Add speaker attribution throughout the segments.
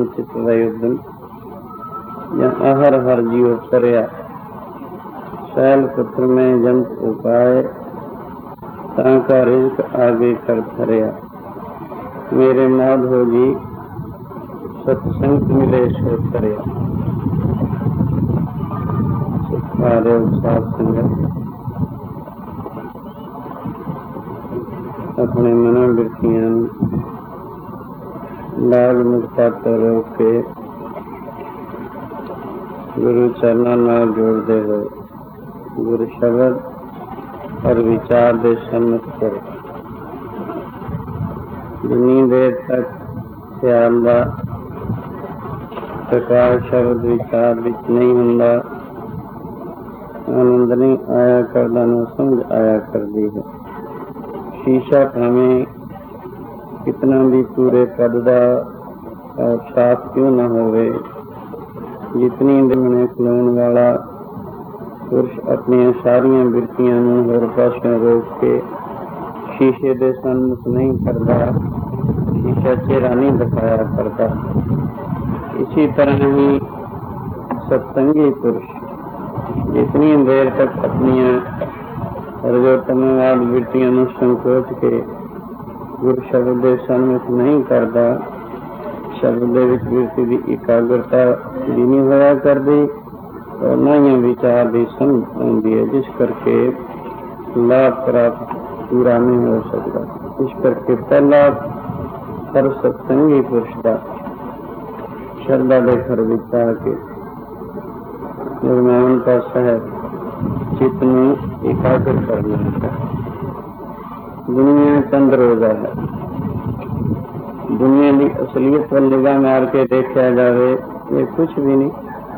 Speaker 1: मन चित वयुद्धन अहर हर जीव तरया शैल पुत्र में जंत उपाय ताका रिज्क आगे कर धरया। मेरे माधो जी सत्संग मिले सो तरया। साथ संगत अपने मनोवृत्तियां लाल मुक्ता तो रोक के गुरु चरणों नाल जोड़ते हो। गुरु शब्द और विचार दे सम्मत करो। जिन्नी देर तक ख्याल दा प्रकाश शब्द विचार विच नहीं हुंदा, आनंद नहीं आया करदा, न समझ आया करदी है। शीशा भावें कितना भी पूरे कद दा और साफ क्यों न होवे, जितनी दिमने खलोण वाला पुरुष अपनी सारिया बिरतियां नूं होर पासों रोक के शीशे दे सन्मुख नहीं करता, शीशा चेहरा नहीं दिखाया करता। इसी तरह ही सत्संगी पुरुष जितनी देर तक अपनी रजोतमवाद वृत्तियों नूं संकोच के गुरु शब्द दे सन्मुख नहीं करता, शब्द दे विच वृत्ति की एकाग्रता भी नहीं होया करती और न ही विचार की समझ आती है, जिस करके लाभ प्राप्त पूरा नहीं हो सकता। इस करके पहला हर सत्संगी पुरुष का श्रद्धा के घर विचा के निर्माण का सहज चित्त में एकाग्र करना है। दुनिया चंद रोजा है। दुनिया की असलियत पर निगाह मार के देखा जाए ये कुछ भी नहीं।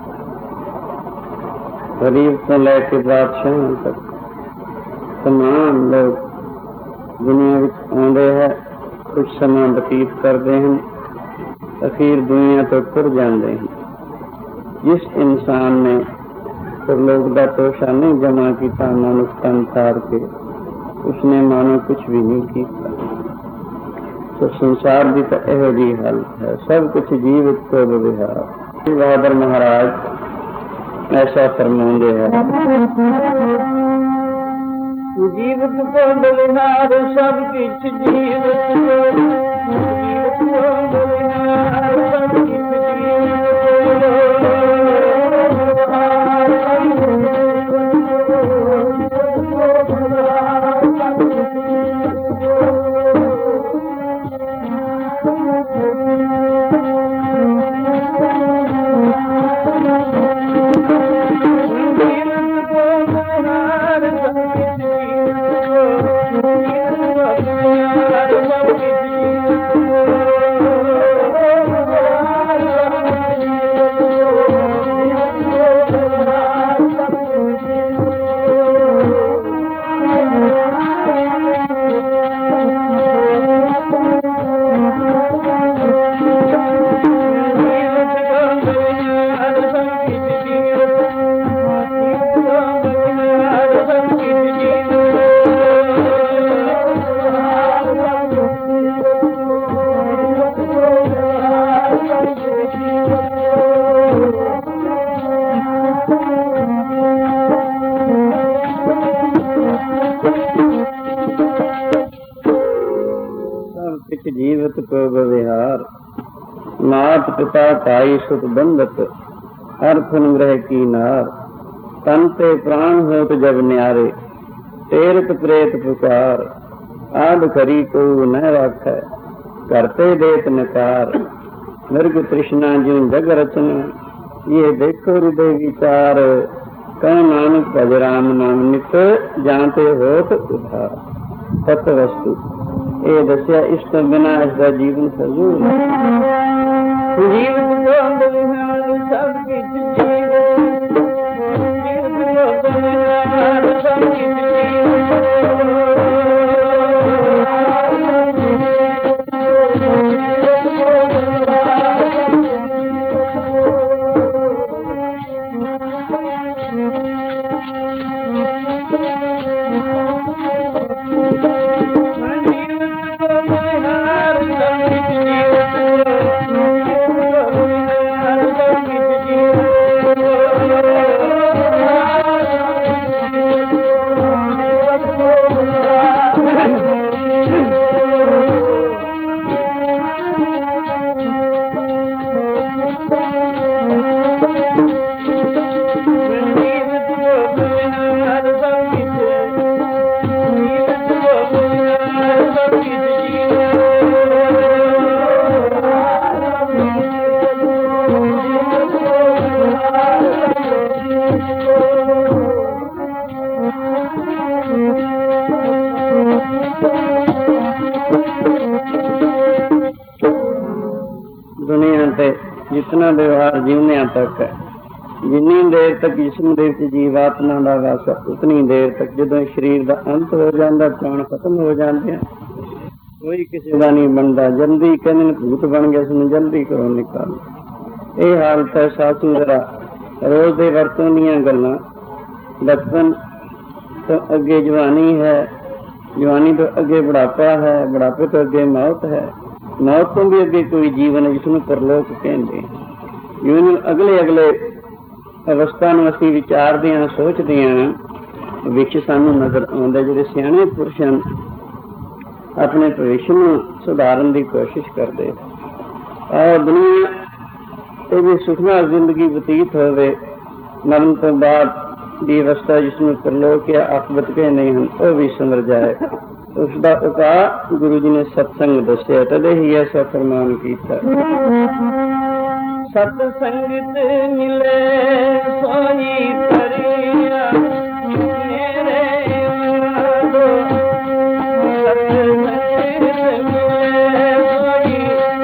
Speaker 1: गरीब तो लेके बादशाह तक तमाम लोग दुनिया में आते हैं, कुछ समय व्यतीत करते हैं, अखीर दुनिया तो तुर जाते हैं। जिस इंसान ने लोग का तोशा नहीं जमा किया मनुष्यता तार के, उसने मानो कुछ भी नहीं किया। तो संसार की तो यह जी हालत है, सब कुछ जीवित को विहार। बहादुर महाराज ऐसा फरमाते हैं, जीवित को बलिहार सब कुछ जीवित को बलिहार सब कुछ जीवित को विहार। मात पिता भाई सुत बंधत हर फन ग्रह की नार। तन ते प्राण होत जब न्यारे तेरत प्रेत पुकार। आद करी को न राखै करते देत नकार। मृग तृष्णा ज्यों जग रचना ये देखो हृदय विचार। कह नानक भज राम नाम नित जानते होत उधार। तत्व वस्तु ये दसिया, इस तो बिना इसका जीवन फजूल है। जीवन सब दुनिया ते जितना व्यवहार जीवने तक है, जिन्नी देर तक जिस्म दे विच जीवात्मा का वास उतनी देर तक जदों शरीर का अंत हो जाता, प्राण खत्म हो जाते हैं, कोई किसी का नहीं बनता। जल्दी कहते भूत बन गया, इसमें जल्दी करो निकाल। ये हालत है साधु जरा रोज के वरतों दीयां गल्लां। बचपन तो अगे जवानी है, जवानी तो अगे बुढ़ापा है, बुढ़ापे तो अगे मौत है, मौत तो भी अगे कोई जीवन है जिसनों परलोक कहते हैं। यूं अगले अगले अवस्था नूं असीं विचारदे हां, सोचदे हां, विच सानूं नज़र आउंदा जिहड़े सियाणे पुरुष हन अपने भविष्य नूं सुधारन की कोशिश करते और दुनिया ये भी सुखना जिंदगी बतीत होवे, मरण तो बाद की अवस्था जिसमें परलोक या आखिरत कहते हैं वह भी समझ जाए। उसका उपाय गुरु जी ने सत्संग दस्या, तदे ही ऐसा फरमान किया। सत्संगत मिले सोई परिया मेरे वालो, सत्संगत मिले सोई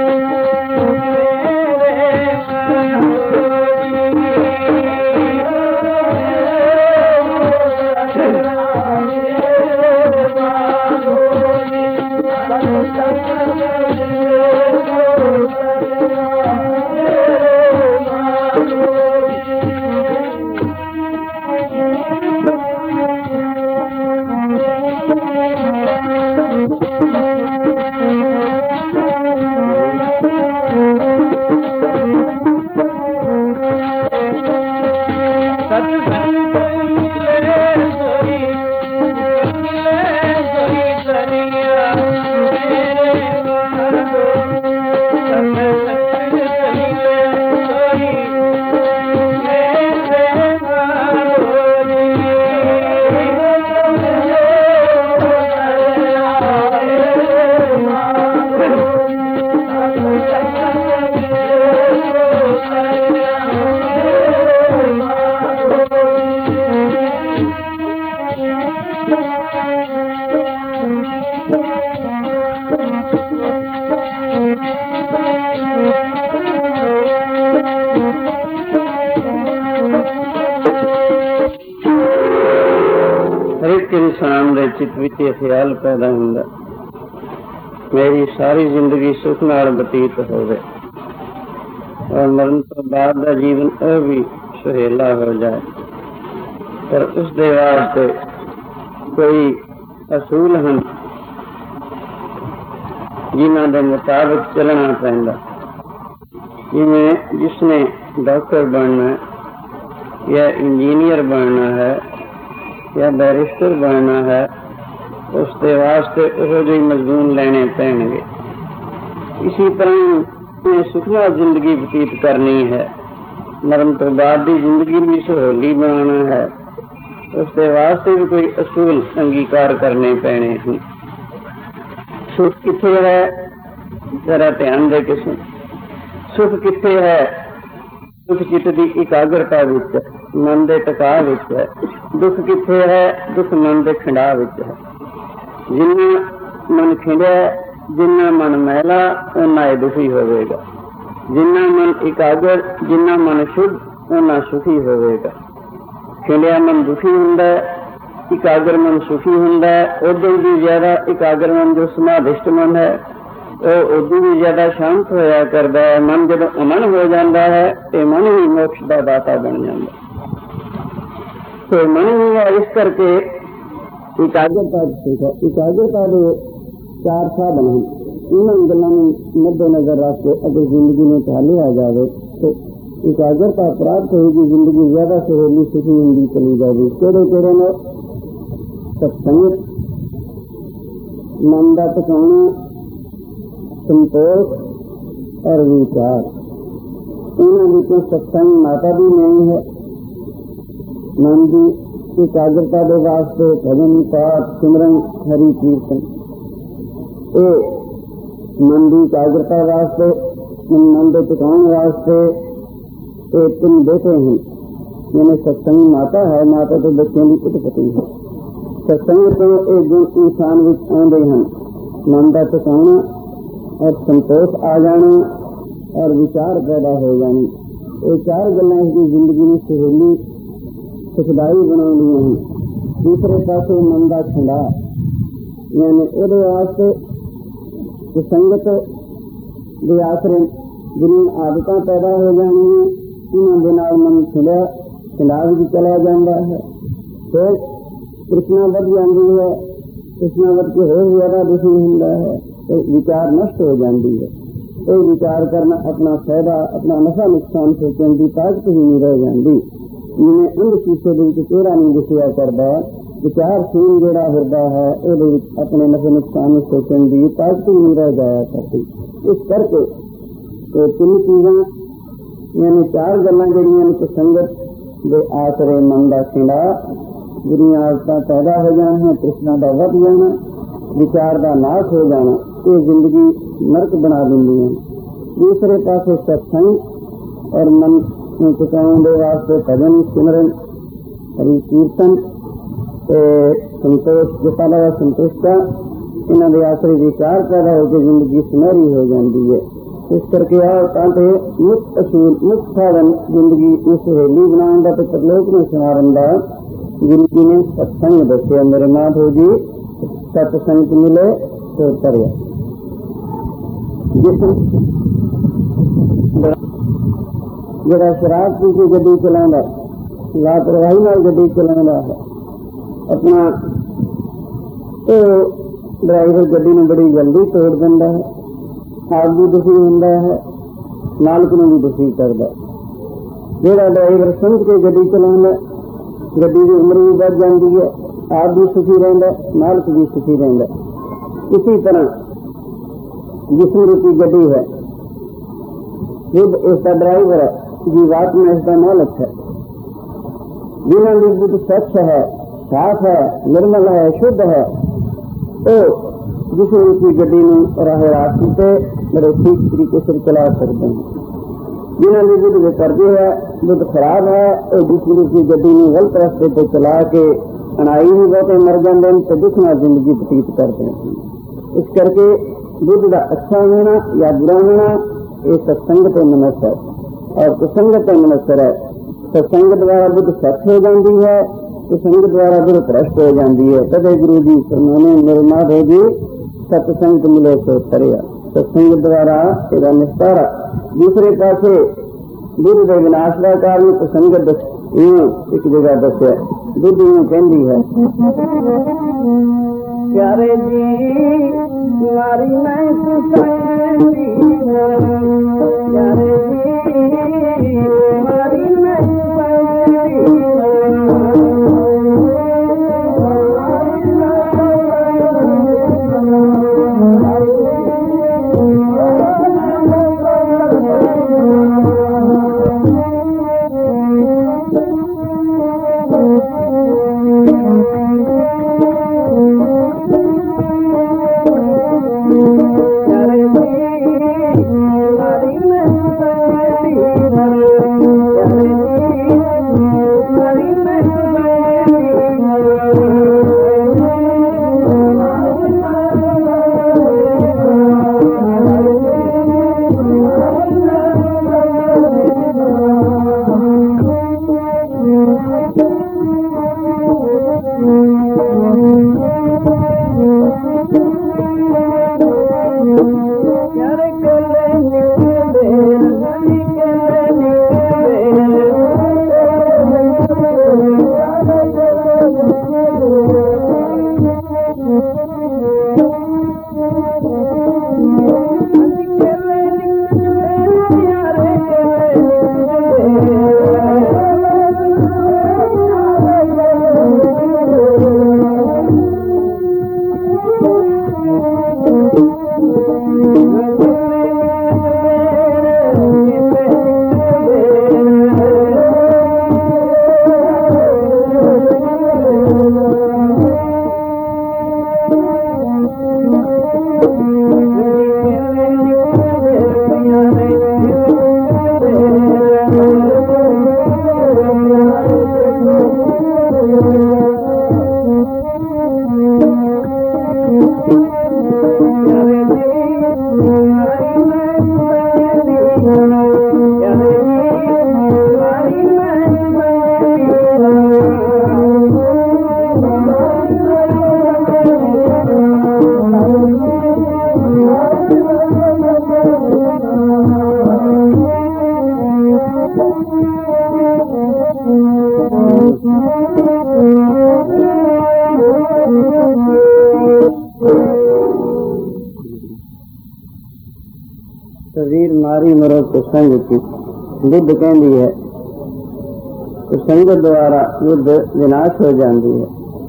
Speaker 1: इंसान के चित विच ख्याल पैदा होंदा मेरी सारी जिंदगी सुख नाल बतीत होवे और मरण तो बाद का जीवन और भी सुहेला हो जाए, पर उसके वास्ते कोई असूल हैं जिन्हां दे मुताबिक चलना पैंदा। जिवें जिसने डॉक्टर बनना या इंजीनियर बनना है या बैरिस्टर बनना है, उसके वास्ते उहो जिही मजदूर लेने पैणगे। इसी तरह सुखना जिंदगी बतीत करनी है, मरण तो बाद की जिंदगी भी सुहोली बनाना है, उसके वास्ते भी कोई असूल अंगीकार करने पैने हैं। सुख किथे है, जरा ध्यान दे के सुन। सुख किथे है? सुख चित्त की एकाग्रता विच, मन के टका विच है। दुख किथे है? दुख मन के खिंडा विच है। जिन्ना मन खिंडिया, जिन्ना मन मैला, उन्ना ही दुखी होवेगा। जिन्ना मन एकाग्र, जिन्ना मन शुद्ध, उन्ना सुखी होवेगा। खिंडिया मन दुखी हुंदा है, एकाग्र मन सुखी हुंदा है। उदों भी ज्यादा एकाग्र मन जो समाधिष्ट मन है उदों भी ज्यादा शांत होया करता है। मन जब अमन हो जाता है तो मन ही मोक्ष का दाता बन जाता है। तो मन ही है, इस करके एकाग्रता एकाग्रता के चार साधन हैं। इन गलों मद्देनजर रख के अगर जिंदगी में पहले आ जाए तो एकाग्रता प्राप्त होगी, जिंदगी ज्यादा सुहेली सुखी होंगी चली जाएगी। केड़े केड़े ने? सत्संग, मन का टिकाना, संतोष और विचार। इन्हों विचों सत्संग माता भी नहीं है। मन की एकाग्रता के वास्ते भजन पाठ सिमरन हरि कीर्तन, ये मन की एकाग्रता वास्ते मन के टिकाने वास्ते ये 3 बेटे हैं। यानी सत्संग माता है, माता तो बच्चों की उत्पत्ति है। सत्संग तो ये गुण इंसान में आते हैं, मन का टिकाना और संतोष आ जाना और विचार पैदा हो जानी। ये 4 गल्लां इसकी जिंदगी में सहेली सुखदाई बनाउंदियां हैं। दूसरे पासे मन का छंडा, यानी उहदे वास्ते संगत के आसरे जिन्हें आदतां पैदा हो जानियां, उन्हां दे नाल मन छिड़ा भी चला जाता है। फिर कृष्णा बढ़ जाती है, कृष्णा बढ़ के होर ज्यादा दुखी होता है, तो विचार नष्ट हो जाती है। ये विचार करना अपना फायदा अपना नफा नुकसान सोचने की ताकत ही नहीं रह जाती। जिन्हें अंध शीशे के चेहरा नहीं दिखिया करता, विचारशील जोड़ा हिरदा है वो अपने नफे नुकसान सोचने की ताकत ही नहीं रह जाया करती। इस करके तो 3 चीज़ां यानी 4 गल्लां जड़ियां कि संगत के आसरे मन का छिड़ा, बुरियां आदतां पैदा हो जाना, तृष्णा का वध जाना, विचार का नाश हो जाना, ये जिंदगी नरक बना देंदी है। दूसरे पासे सत्संग और मन टिकाने के वास्ते भजन सिमरन हरि कीर्तन संतोष जिता लगा संतुष्टा, इन्हों के आसरे विचार पैदा होकर जिंदगी सुनहरी हो जाती है। इस करके आओ मुक्त असूल मुक्त साधन जिंदगी को सहेली बनाने का, परलोक में संवारन का गुरु जी ने सत्संग दसिया। मेरे माधो जी सत्संग मिले तो तरया। जिस जरा शराब पी के गड्डी चला, लापरवाही नाल गड्डी चला है अपना, तो ड्राइवर गड्डी में बड़ी जल्दी तोड़ देता है, आप भी दुखी होता है, मालिक ने भी दुखी करता। जोड़ा ड्राइवर समझ के गड्डी चलाता, गड्डी की उम्र भी बढ़ जाती है, आप भी सुखी रहता, मालिक भी सुखी रहता। इसी तरह जिसम रूपी गड्डी है, खुद इसका ड्राइवर है, जीवात्मा इसका मालिक है। बिना बुद्ध स्वच्छ है, साफ है, निर्मल है, शुद्ध है, तो जिस रूपी गड्डी में राह रास्ते पे बड़े ठीक तरीके से चला सकते हैं। बिना बुद्ध के कर्जे है, बुद्ध खराब है, और जिस रूपी गड्डी में गलत रास्ते पे चला के अनाई भी बहुत मर जाते हैं, तो दुखना जिंदगी व्यतीत करते हैं। इस करके बुद्ध का अच्छा होना या बुरा होना ये सत्संग पे मनुष्य है, और कुसंग पे मनुष्य है। सत्संग द्वारा बुद्ध सच हो जाती है, कुसंग द्वारा बुद्ध भ्रष्ट हो जाती है। तदे गुरु जी फरमाने मेरे माधो जी सत्संग मिले सो तरया। सत्संग द्वारा तेरा निस्तारा। दूसरे पासे बुद्ध के विनाश का कारण कुसंग एक जगह दसिया। बुद्ध यूं कहती है, प्यारे जी मारी मैं कुसंगी, प्यारे जी मारी मैं ਤਵੀਰ ਮਾਰੀ ਮਰੋ ਕੁਸੰਗ ਕੀ ਬੁੱਧ ਕਹਿੰਦੀ ਹੈ ਕੁਸੰਗ ਦੁਆਰਾ ਬੁੱਧ ਵਿਨਾਸ਼ ਹੋ ਜਾਂਦੀ ਹੈ।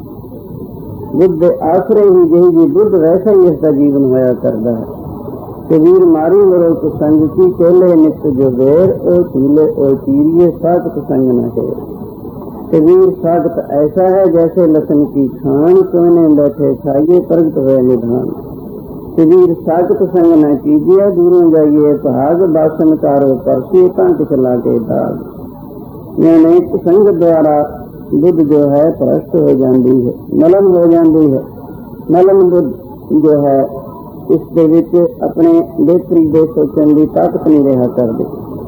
Speaker 1: ਬੁੱਧ ਆਸਰੇ ਹੀ ਜਿਹੀ ਜੀ ਬੁੱਧ ਵੈਸਾ ਹੀ ਇਸਦਾ ਜੀਵਨ ਹੋਇਆ ਕਰਦਾ ਹੈ। ਕਬੀਰ ਮਾਰੀ ਮਰੋ ਕੁਸੰਗ ਕੀ ਕਹਿਲੇ ਨਿਤ ਜੋ ਵੇਰ ਉਹ ਚੀਲੇ ਉਹ ਚੀਰੀਏ ਸਾਖਤ संग न है। कबीर साखत ऐसा है जैसे लसन की खान सोने बैठे खाइए प्रगट हुए निधान। कबीर साखत संग न कीजिए दूरों जाइए भाग बासन कारो परसी कांट चला के दाग। यानी संग द्वारा बुद्ध जो है भ्रष्ट हो जाती है, मलन हो जाती है। मलन बुद्ध जो है इसके विच अपने बेहतरी दे सोचने की ताकत नहीं रहा करती।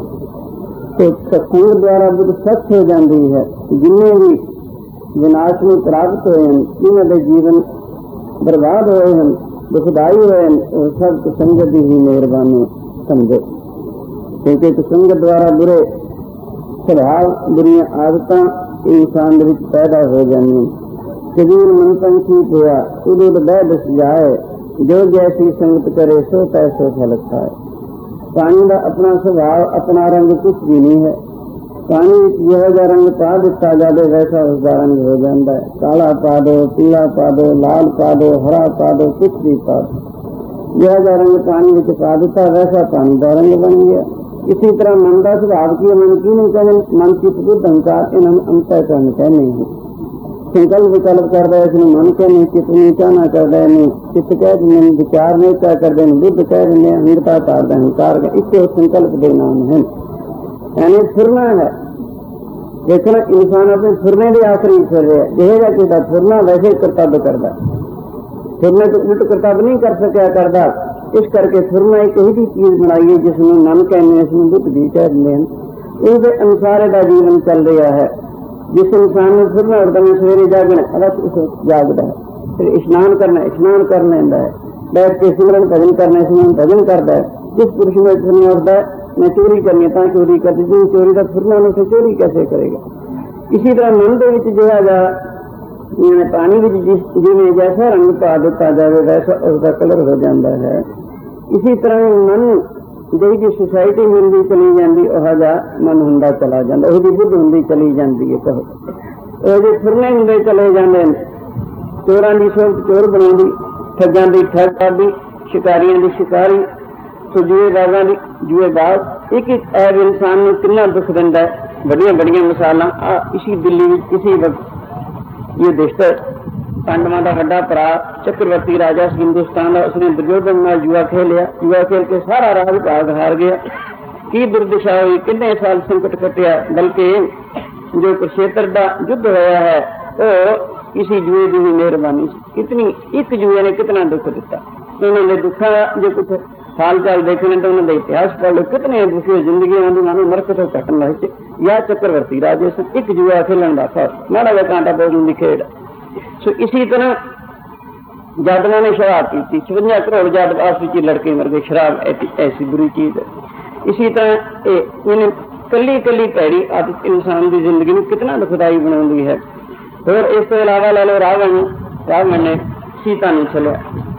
Speaker 1: तो सत्संग द्वारा बुद्ध सच हो जाती है। जिन्हें भी विनाश में प्राप्त हुए हैं, जिन्होंने जीवन बर्बाद हुए हैं, दुखदाई हुए हैं, वो सब संगत ही मेहरबानी समझो। क्योंकि संगत द्वारा बुरे स्वभाव बुरी आदत इंसान पैदा हो जानी। कबीर मन पंछी होया उदुद बह दस जाए जो जैसी संगत करे सो तैसो फल खाए। पानी का अपना स्वभाव अपना रंग कुछ भी नहीं है। पानी जो रंग पा दिता जाए वैसा उसका रंग हो जाता है। काला पा दो, पीला पा दो, लाल पा दो, हरा पा दो, कुछ भी पा दो, जो रंग पानी में पा दिता वैसा पानी का रंग बन गया। इसी तरह मन का स्वभाव की मन की नहीं कहने मन की बुद्ध अहंकार इन अंतःकरण कहने हैं। संकल्प विकल्प कर रहे इसमें मन कहने चित्त नीचा ना कर रहे नहीं, चित्त कह देने विचार नहीं क्या कर देने, बुद्ध कह देने अहंता तार अहंकार का इसके संकल्प के नाम है। यानी फिरना है। देखना इंसान अपने फिरने के आखिरी फिर रहे जहेगा किसी फिरना वैसे कर्तव्य करता, फिरने तो उल्ट कर्तव्य नहीं कर सका करता। इस करके फिरना एक ही चीज बनाइए जिसमें मन कहने इसमें बुद्ध भी कह दें। इनके अनुसार का जीवन चल रहा है। जिस इंसान ने फिरना होता है सवेरे जागना अवश्य उसे जागता है, फिर स्नान करना स्नान कर लेता है, बैठ के सिमरन भजन करना सिमरन भजन करता है। जिस पुरुष में फिरना होता है मैं चोरी करनी तो चोरी करती, जिन चोरी का फिरना उसे चोरी कैसे करेगा। इसी तरह मन के जो है पानी जिमें जैसा रंग पा दिता जाए वैसा उसका कलर हो जाता है। इसी तरह मन जी सोसाइटी मिलती चली जाती वह मन होंदा चला जाता, वही बुद्ध होंदी चली जाती है। कहो जो फिरने होंगे चले जाते चोरां की सोच चोर बनाती, ठगां की ठग करती, शिकारियों की शिकारी, तो जुएबाजां की जुएबाज। एक एक ऐब इंसान को कितना दुख दिंदा है। बड़िया बड़िया मिसालां इसी दिल्ली में किसी वक्त ये दिशा पांडवां का वड्डा भरा चक्रवर्ती राजा हिंदुस्तान का, उसने दुर्योधन नाल जुआ खेलिया, जुआ खेल के सारा राज भाग हार गया। की दुर्दशा हुई, कितने साल संकट कटिया। बल्कि जो कुरुक्षेत्र का युद्ध होया है वो इसी जुए की भी मेहरबानी। कितनी एक जुए ने कितना दुख दिता। उन्होंने दुखा जो कुछ हाल चाल देखने तो उन्होंने इतिहास पढ़ लो, कितने दुखी जिंदगी आँदी मानो नरक तो कटन लगे। या चक्रवर्ती राजे एक जुआ खेलन का फर्क माड़ा जा कांटा बोलने की खेड। सो इसी तरह जादवों ने शराब पी थी, 56 करोड़ जादव आपस में लड़के मर गए। शराब ऐसी बुरी चीज है। इसी तरह कली कली पैड़ी आदत इंसान की जिंदगी में कितना दुखदाई बनाती है। और इस अलावा ला लो रावण ने सीता नहीं चलिया।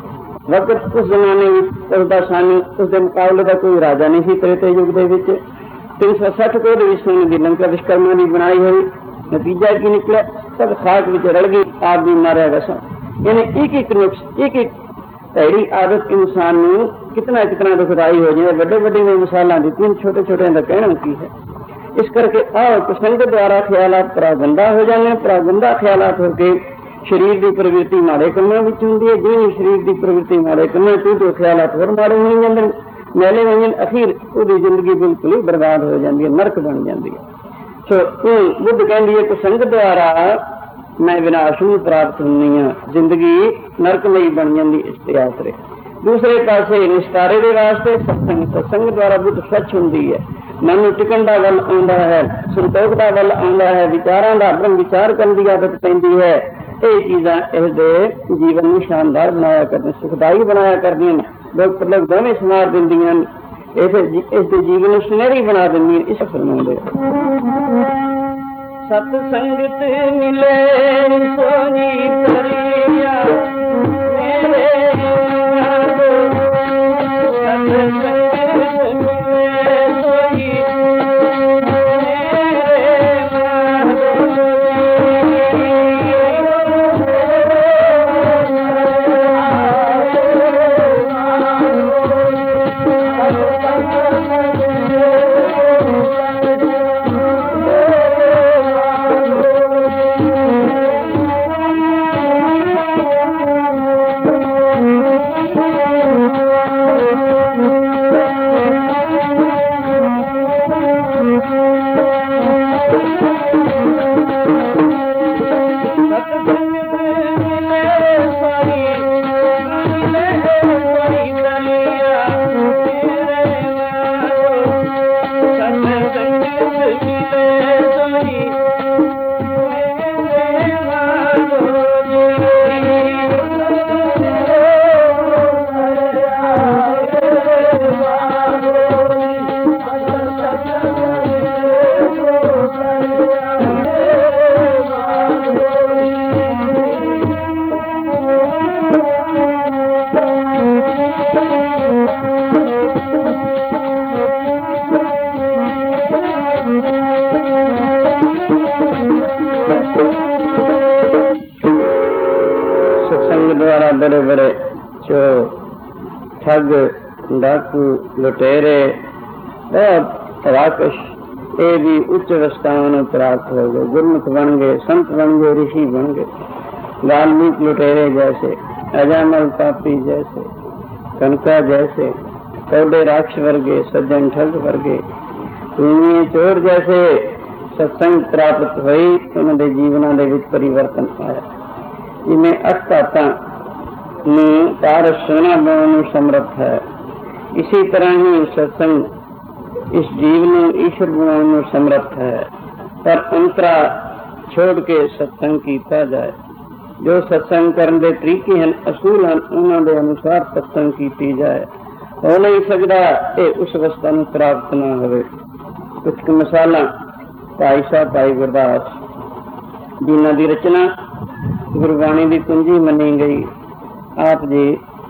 Speaker 1: वक्त उस जमाने में उसका सानी उसके मुकाबले का कोई राजा नहीं सी। त्रेते युग के 360 करोड़ विश्व की लंका विश्वकर्मा की बनाई हुई। नतीजा की निकला सब खाक में रल गई, आप भी मारा वैसा। यानी एक एक नुक्स एक एक भैड़ी आदत इंसान में कितना कितना दुखदाई हो जाए। बड़े बड़े में मिसाल दी, छोटे छोटे का कहना की है। इस करके कुसंग द्वारा ख्यालात परागंदा हो जाने। परागंदा ख्यालात होकर शरीर की प्रवृत्ति माड़े कमां विच हुंदी है। जिवें शरीर की प्रवृत्ति माड़े कमां तो ख्यालात होर माड़े हो जाते हैं, मैले हो जाते, अखीर उसकी जिंदगी बिल्कुल ही बर्बाद हो जाती है, नरक बन जाती है। सो बुद्ध कहती है कुसंग द्वारा मैं विनाश में प्राप्त होनी हाँ, जिंदगी नरकमई बन जाती इसके आसरे। दूसरे पासे निस्तारे के वास्ते सत्संग द्वारा बुद्ध स्वच्छ होंगी है। मन टिकन का वल आता है, संतोख का वल आता है, विचारों का ब्रह्म विचार करने की आदत पैंती है। ये चीज़ा इसके जीवन में शानदार बनाया करते, सुखदाई बनाया करदियां। लोग दोवें संवार दिंदियां। ਇਸ ਜੀਵਨ ਨੂੰ ਸੁਨਹਿਰੀ ਬਣਾ ਦਿੰਦੀ ਹੈ। ਇਸ ਫਰਮਾਉਂਦੇ ਸਤ ਸੰਗਤ ਮਿਲੇ ਸੋਈ ਕਰਿਆ ਮੇਰੇ द्वारा बड़े बड़े चोर ठग डाकू लुटेरे बहुत राकश ये भी उच्च अवस्थाओं प्राप्त हो गए, गुरमुख बन गए, संत बन गए, ऋषि बन गए। वाल्मीकि लुटेरे जैसे, अजामल पापी जैसे, कनका जैसे, कौडे राक्ष वर्गे, सज्जन ठग वर्गे, चोर जैसे सत्संग प्राप्त हुई, उन्होंने जीवनों के परिवर्तन आया। जिन्हें अष्टाता तार सोना बनाने समर्थ है, इसी तरह ही सत्संग इस जीव में ईश्वर बनाने समर्थ है। पर अंतरा छोड़ के सत्संग किया जाए। जो सत्संग करने के तरीके हैं, असूल हैं, उन्होंने अनुसार सत्संग की जाए। हो नहीं सकता ये उस अवस्था में प्राप्त न हो। कुछ मिसाल भाई साहब भाई गुरदास जिन्हों की रचना गुरबाणी की कुंजी मनी गई। आप जी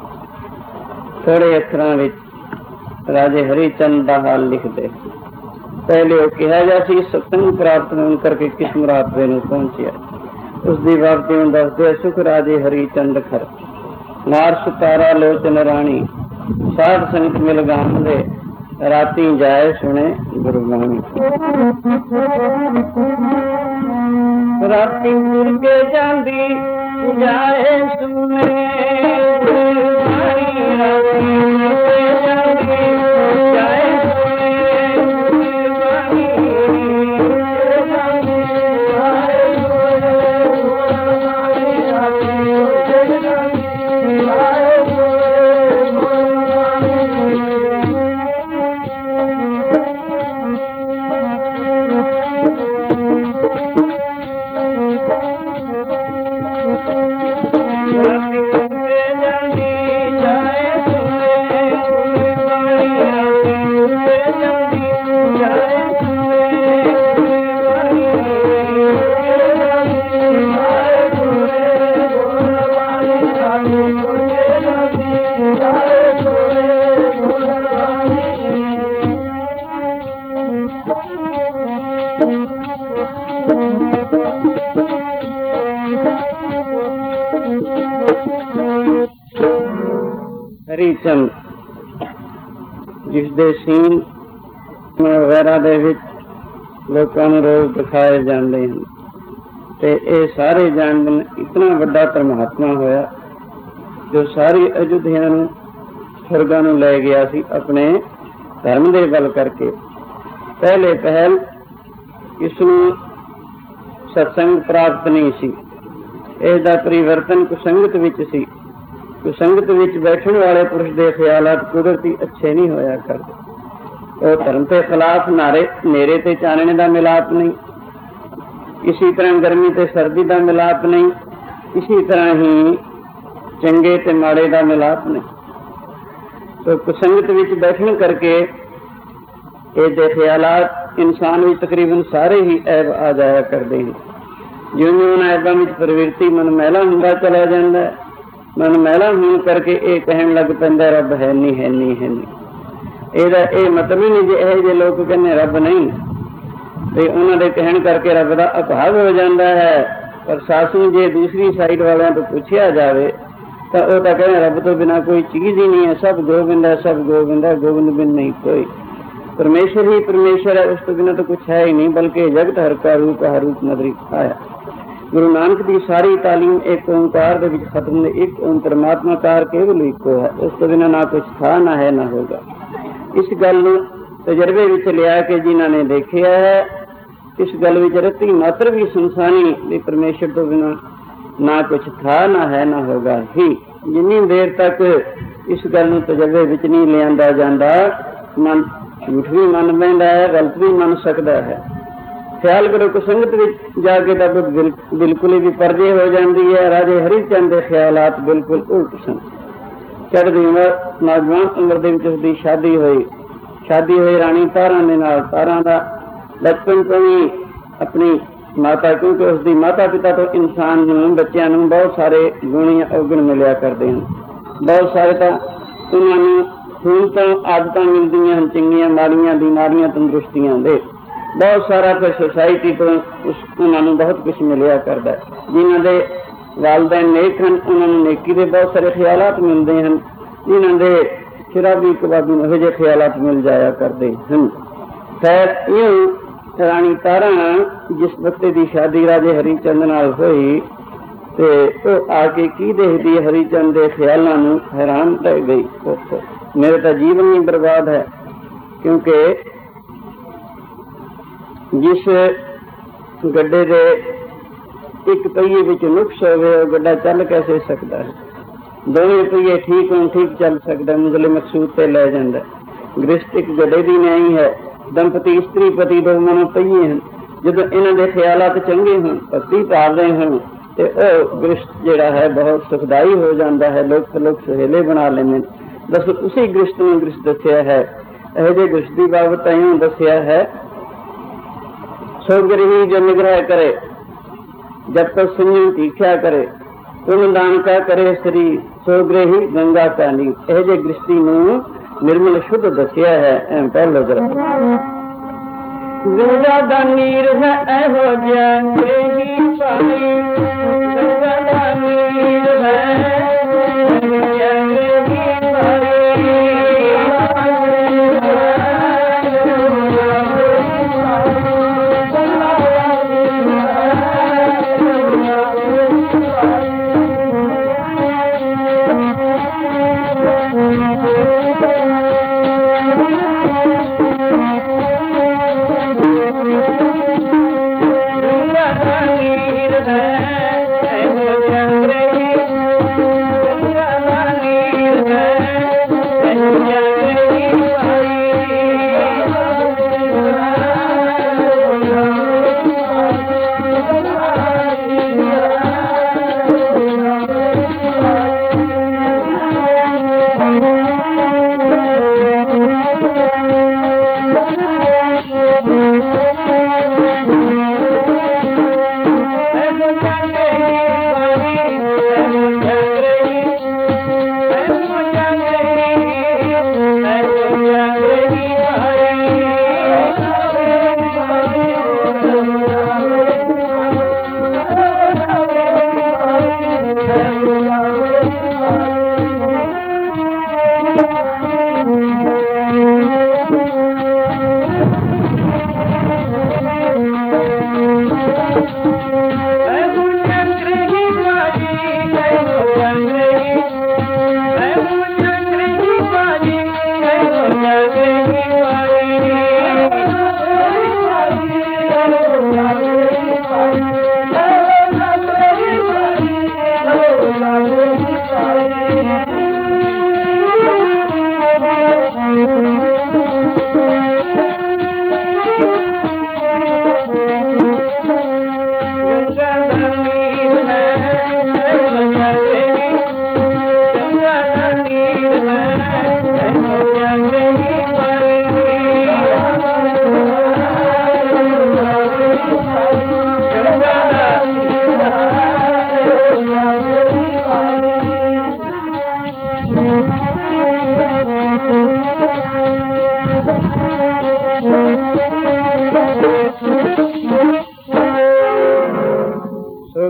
Speaker 1: थोड़े अखरां विच राजे हरिचंद का हाल लिखते। पहले वो कहा जा सी सत्संग प्राप्त होने करके किस मुरादे में पहुंचा, उसकी बाबती में दसते सुख राजे हरिचंद खर नार सितारा लोचन राणी साध संगत मिल गांधे राती जाए सुने गुरबाणी। राती मुड़ के जांदी जाए सुने गुरबाणी, राती मुड़ के जांदी जाए सुने गुरबाणी, जांदी जाए सुने गुरबाणी, राती मुड़ के जांदी जाए सुने गुरबाणी। हरिचंद जिसके सीन वगैरह दे विच लोकां नूं रोज दिखाए जाते हैं, ते ये सारे जानते इतना बड़ा परमात्मा होया जो सारी अयोध्या नूं स्वर्गां नूं लै गया सी अपने धर्म दे बल करके। पहले पहल इसनूं सत्संग प्राप्त नहीं सी, इसदा परिवर्तन कुसंगत विच सी। कुसंगत विच बैठण वाले पुरुष के ख्यालात कुदरती अच्छे नहीं होया करते। वो धर्म के खिलाफ नेरे ते चानने का मिलाप नहीं, इसी तरह गर्मी ते सर्दी का मिलाप नहीं, इसी तरह ही चंगे ते माड़े का मिलाप नहीं। तो कुसंगत विच बैठने करके ये ख्यालात इंसान में तकरीबन सारे ही ऐब आ जाया करते हैं। जिउं जिउं ऐबां विच प्रवृत्ति मन मैला हुंदा चला जाता है। मन मैला होने करके ये कहन लग पैंदा रब है नहीं है नहीं है नहीं। ਇਹਦਾ ਇਹ ਮਤਲਬ ਹੀ ਨਹੀਂ ਜੇ ਇਹ ਜਿਹੇ ਲੋਕ ਕਹਿੰਦੇ ਰੱਬ ਨਹੀਂ ਤੇ ਉਹਨਾਂ ਦੇ ਕਹਿਣ ਕਰਕੇ ਰੱਬ ਦਾ ਅਭਾਵ ਹੋ ਜਾਂਦਾ ਹੈ। ਪਰ ਸਾਸੂ ਜੇ ਦੂਸਰੀ ਸਾਈਡ ਵਾਲਿਆਂ ਤੋਂ ਪੁੱਛਿਆ ਜਾਵੇ ਤਾਂ ਉਹ ਤਾਂ ਕਹਿੰਦੇ ਰੱਬ ਤੋਂ ਬਿਨਾਂ ਕੋਈ ਚੀਜ਼ ਹੀ नहीं है, सब गोविंद है, सब गोविंद है, गोविंद बिन नहीं कोई। परमेश्वर ही परमेश्वर है, उस तो बिना तो कुछ है ही नहीं, बल्कि जगत हर का रूप हर रूप नदरी आया। गुरु नानक की सारी तालीम एक ओंकार के विच खत्म ने, एक ओम परमात्मा कार केवल इको है, उस तो बिना ना कुछ था ना है ना होगा। इस गल नूं तजर्बे विच लिया के जिन्हां ने देखिया है, इस गल विच रत्ती मात्र भी संसानी भी परमेश्वर तो बिना ना कुछ था ना है ना होगा ही। जिन्नी देर तक इस गल नूं तजर्बे विच नहीं लिआंदा जांदा, मन झूठ भी मन बैठा है, गलत भी मन सकता है। ख्याल करो कि संगत में जाके तब बिल्कुल ही परजे हो जाती है। राजे हरिचंद के ख्यालात बिल्कुल उल्ट सन। चढ़ती उम्र नौजवान उम्र उसकी शादी हुई राणी तारा के नाल। तारा का बचपन तो ही अपनी माता, क्योंकि उसकी माता पिता तो इंसान बच्चों को बहुत सारे गुण अवगुण मिलिया करते हैं। बहुत सारे तो उन्होंने खून तो आदत मिलती हैं, चंगियां माड़ियां बीमारियां तंदुरुस्तियां दे। बहुत सारा फिर सोसाइटी तो उन्होंने बहुत कुछ मिलिया करता है। जिन्होंने वालदैन नेक हैं उन्होंने नेकी के बहुत सारे ख्यालात मिलते हैं, जिन्होंने शराबी कबाबी में यह ख्यालात मिल जाया करते हैं। खैर यूं राणी तारा जिस बच्चे की शादी राजे हरिचंद नाल हुई तो वह आके की देखती हरिचंद के ख्यालों में हैरान रह गई। मेरा तो जीवन ही बर्बाद है, क्योंकि जिस गड्ढे के एक पहिए विच नुक्स होवे वो गड्ढा चल कैसे सकता है। दोवें पहिए ठीक हों ठीक चल सकता, मुगले मकसूद से लै जाता। गृहस्थ एक गड्ढे की नहीं है, दंपति स्त्री पति दो मनो पहिए हैं। जो इन्हों के ख्यालात चंगे हों, भक्ति भाव रहे हों तो वह गृहस्थ जोड़ा है बहुत सुखदाई हो जाता है। लोग सहेले बना लेंगे। बस उसी गृहस्थ में गृहस्थ दसिया है। यह जे गृहस्थ की बाबत यूं दसिया है, सोगृही जो निग्रह करे, जब तक संयम तीखा करे, पुण्य दान का करे श्री, सोगृही गंगा का नीर। यह जे गृहस्थी नूं निर्मल शुद्ध दसिया है। पहले जरा गंगा का नीर है एहो ज्ञान ही पाई, गंगा का नीर है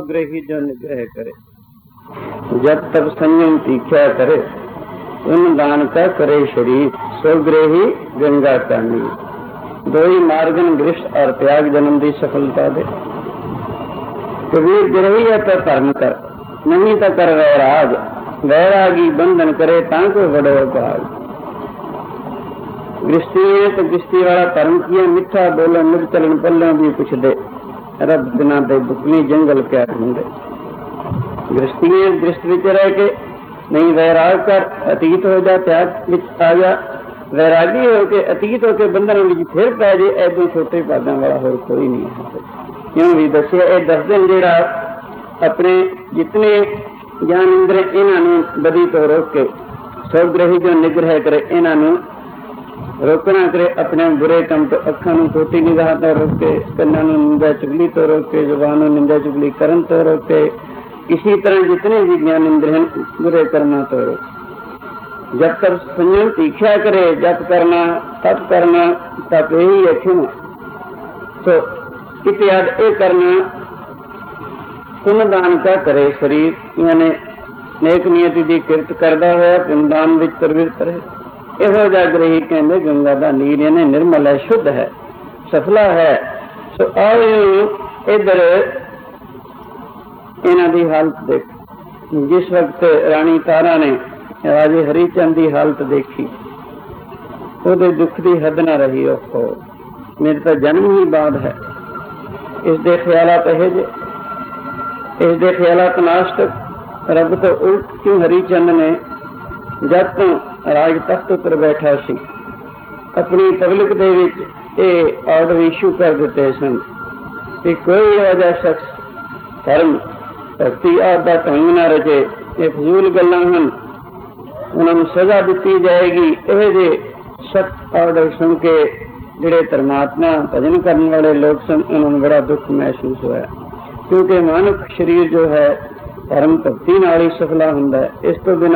Speaker 1: स्वग्रही जो निग्रह करे, जब तब संयम तीखा करे, उन दान का करे शरीर, स्वग्रही गंगा का नीर। दो ही मार्गन गृहस्थ और त्याग जन्म दी सफलता दे। कबीर ग्रही है तो धर्म कर, नहीं तो कर वैराग, वैरागी बंधन करे ताको बड़ो भाग। गृहस्थी है तो गृहस्थी वाला धर्म किया, मिठा बोलो मिल चलन पल्लों भी कुछ दे, रब बिना दे बुकनी जंगल क्या ढूंढे। गृहस्थी है गृहस्थ विच रह के नहीं वैराग कर, अतीत हो जा त्याग विच आ जा। वैरागी होके अतीत होके बंधन विच फिर पै जे, ऐदों छोटे भागां वाला होर कोई नहीं है। क्यों भी दसिया ये दस दिन जेड़ा अपने जितने ज्ञान इंद्र इन्हों बदी तो रोक के, स्वग्रही जो निग्रह करे इन्हों रोकना करे, अपने बुरे काम तो अखा खोटी निगाह तो रोके, कन्ना निंदा चुगली तो रोके, जुबान निंदा चुगली करन तो रोके। इसी तरह जितने भी ज्ञान इंद्र हैं बुरे करना तो रोके। जब तक संयम तीखा करे, जप करना तप यही है क्यों तो इत्यादि ये करना। पुण्यदान का करे शरीर, यानी नेक नियति की किरत करता हुआ पुण्यदान विच प्रवृत्त रहे। इहो जा ग्रही कहते गंगा का नीर, यानी निर्मल है, शुद्ध है, सफला है। सो आओ इधर इन्हां दी हालत देख। जिस वक्त रानी तारा ने राजे हरिचंद की हालत देखी, ਉਹਦੇ दुख की हद न रही। ओहो मेरे तो जन्म ही बाद है, इसके ख्यालात है जे, इसके ख्यालात नास्तिक। रब तो उल्ट क्यों हरिचंद ने जब तो राज तख्त उपर बैठा सी, अपनी पब्लिक दे विच ये ऑर्डर इशू कर दिते सन कि कोई ऐसा शख्स धर्म भक्ति आपका ढंग न रचे, ये फजूल गल्लां हन, उन्होंने सजा दी जाएगी। यह जे सख्त ऑर्डर सुन के जिहड़े धर्मात्मा भजन करने वाले लोग सन, उन्होंने बड़ा दुख महसूस हुआ, क्योंकि मानव शरीर जो है धर्म भक्ति नाल ही सफला हुंदा है। इस तो बिना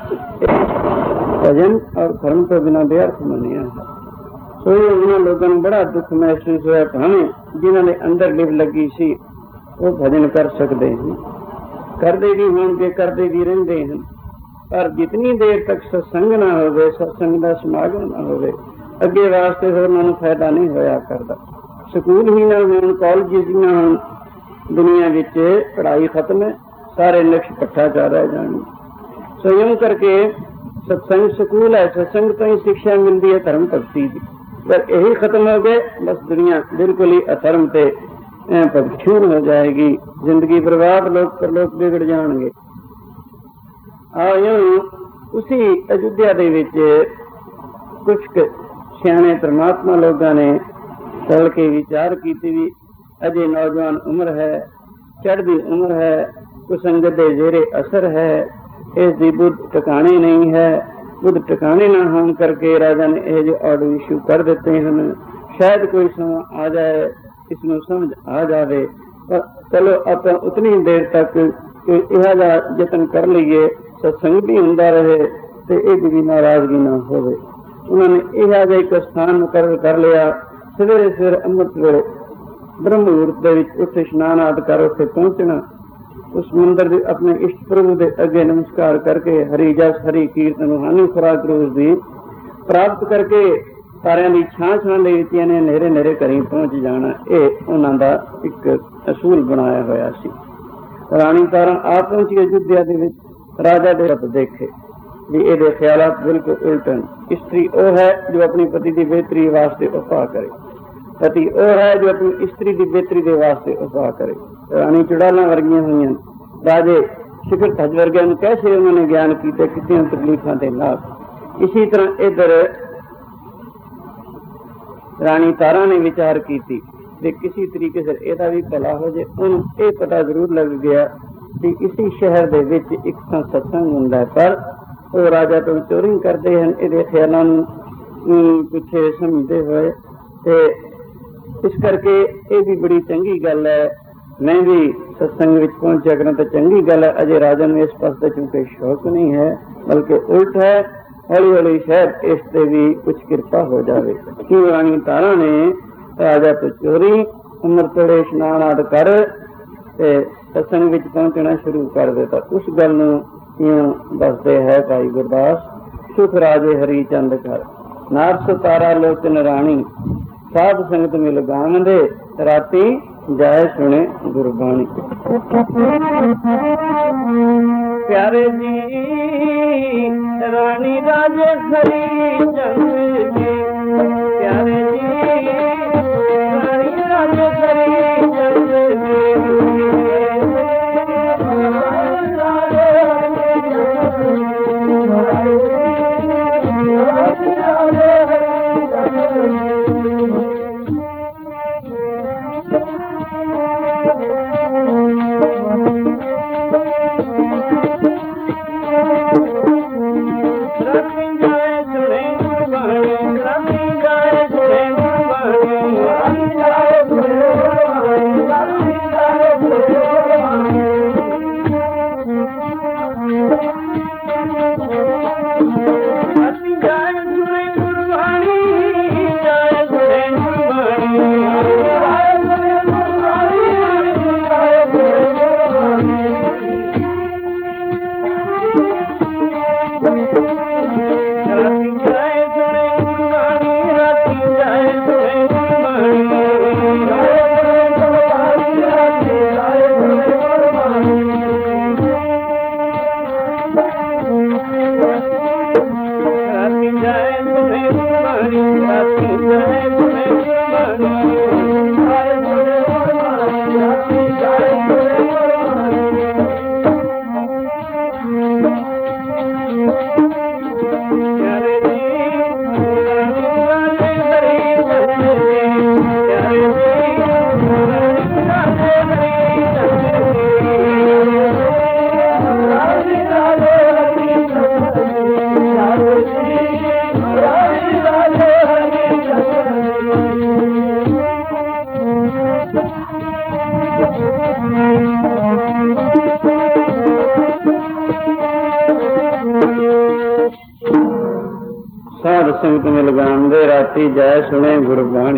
Speaker 1: भजन और धर्म तो बिना व्यर्थ मनिया है। सो उन्होंने लोगों को बड़ा दुख महसूस हुआ। भावें जिन्होंने अंदर लिव लगी सी वो भजन कर सकते हैं, करते भी होंगे, करते भी रहते हैं, पर जितनी देर तक सत्संग ना हो, सत्संग का समागम ना हो, अगे वास्ते फिर उन्होंने फायदा नहीं होया करता। स्कूल ही ना हो, कॉलेज ही ना हो, दुनिया विच पढ़ाई खत्म है, सारे लक्ष्य पट्ठा जा रह जाएंगे। सो यूं करके सत्संग स्कूल है, सत्संग तो ही शिक्षा मिलती है धर्म भक्ति की। पर यही खत्म हो गए, बस दुनिया बिल्कुल ही अधर्म से भगछूर हो जाएगी, जिंदगी बर्बाद, लोग परलोक बिगड़ जाएंगे। उसी अयोध्या दे विच कुछ सियाने परमात्मा लोगों ने चल के विचार की भी अजे नौजवान उम्र है, चढ़ती उम्र है, कुसंगत दे जेरे असर है, इसकी बुद्ध टिकाने नहीं है। बुद्ध टिकाने ना होने करके राजा ने यह जो ऑर्डर इशू कर देते हैं। शायद कोई समय आ जाए, इसमें समझ आ जाए, पर चलो आप उतनी देर तक यह यतन कर लीए, सत्संग भी होंदा रहे तो एक भी नाराजगी ना हो। उन्होंने यह एक स्थान मुकर्रर कर लिया, सवेरे सवेरे अमृत वेले ब्रह्म मुहूर्त उत्थे स्नान आदि कर उत्थे पहुंचना, उस मंदिर दे अपने इष्ट प्रभु के अगे नमस्कार करके हरि जस हरि कीर्तन रूहानी खुराक रोज दी प्राप्त करके सारिਆਂ ਦੀ ਛਾਂ ਦੇ ਵਿੱਚ ਇਹਨੇ ਨੇਰੇ ਨੇਰੇ ਘਰੀ पहुंच जाना। ਇਹ ਉਹਨਾਂ ਦਾ ਇੱਕ ਅਸੂਲ ਬਣਾਇਆ ਹੋਇਆ ਸੀ। ਰਾਣੀ ਤਾਰਾ ਆਪ ਪਹੁੰਚੀ ਅਯੁੱਧਿਆ ਦੇ ਵਿੱਚ, ਰਾਜਾ ਦੇ ਰਤ ਦੇਖੇ ਵੀ ਇਹਦੇ ਖਿਆਲਾਤ ਬਿਲਕੁਲ ਉਲਟ ਹਨ। ਇਸਤਰੀ ਉਹ ਹੈ ਜੋ ਆਪਣੀ ਪਤੀ ਦੀ ਬਿਹਤਰੀ ਵਾਸਤੇ ਉਪਾਅ करे, पति वह है जो अपनी स्त्री की बेहतरी के वास्ते उपाय करे। रानी चुड़ाला वर्गियां हुई, राजे शिखर धज वर्गिया कैसे उन्होंने ज्ञान किए, कितनी तकलीफों के लाभ। इसी तरह इधर रानी तारा ने विचार की किसी तरीके से यदा भी भला हो जाए। उन्हें यह पता जरूर लग गया कि इसी शहर के विच एक तो सत्संग होंदा है, पर वो राजा तो चोरी करते हैं। ये ख्यालों कुछ समझते हुए इस करके ये भी बड़ी चंगी गल है, मैं भी सत्संग विच पहुंचा करा तो चंगी गल है। अजय राजा ने इस पास चूंकि शौक नहीं है, बल्कि उल्ट है, हौली हौली शायद इस पे भी कुछ कृपा हो जाए। कि रानी तारा ने राजा तो चोरी उम्र तोड़े स्नान आदि कर सत्संग विच पहुंचना शुरू कर दिता। उस गल नूं इउं दसदे है भाई गुरदास, सुख राजे हरी चंद घर, नारस तारा लोचन राणी, साध संगत मिल गावंदे, राती जाए सुने गुरबाणी। प्यारे जी रानी राजे हरी चंद जी, प्यारे जी रानी राजे हरी चंद जी, साध संगत मिल गावंदे, राती जाए सुने गुरबाणी।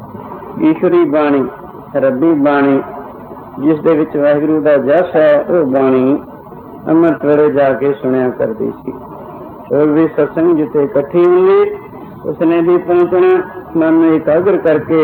Speaker 1: ईश्वरी बाणी, रब्बी बाणी, जिस दे विच वाहिगुरू दा जस है, वो बाणी अमृत वेले जाके सुनिया करदी सी। और भी सत्संग जिथे इकट्ठी हुई, उसने भी पहुंचना, मन में एकाग्र करके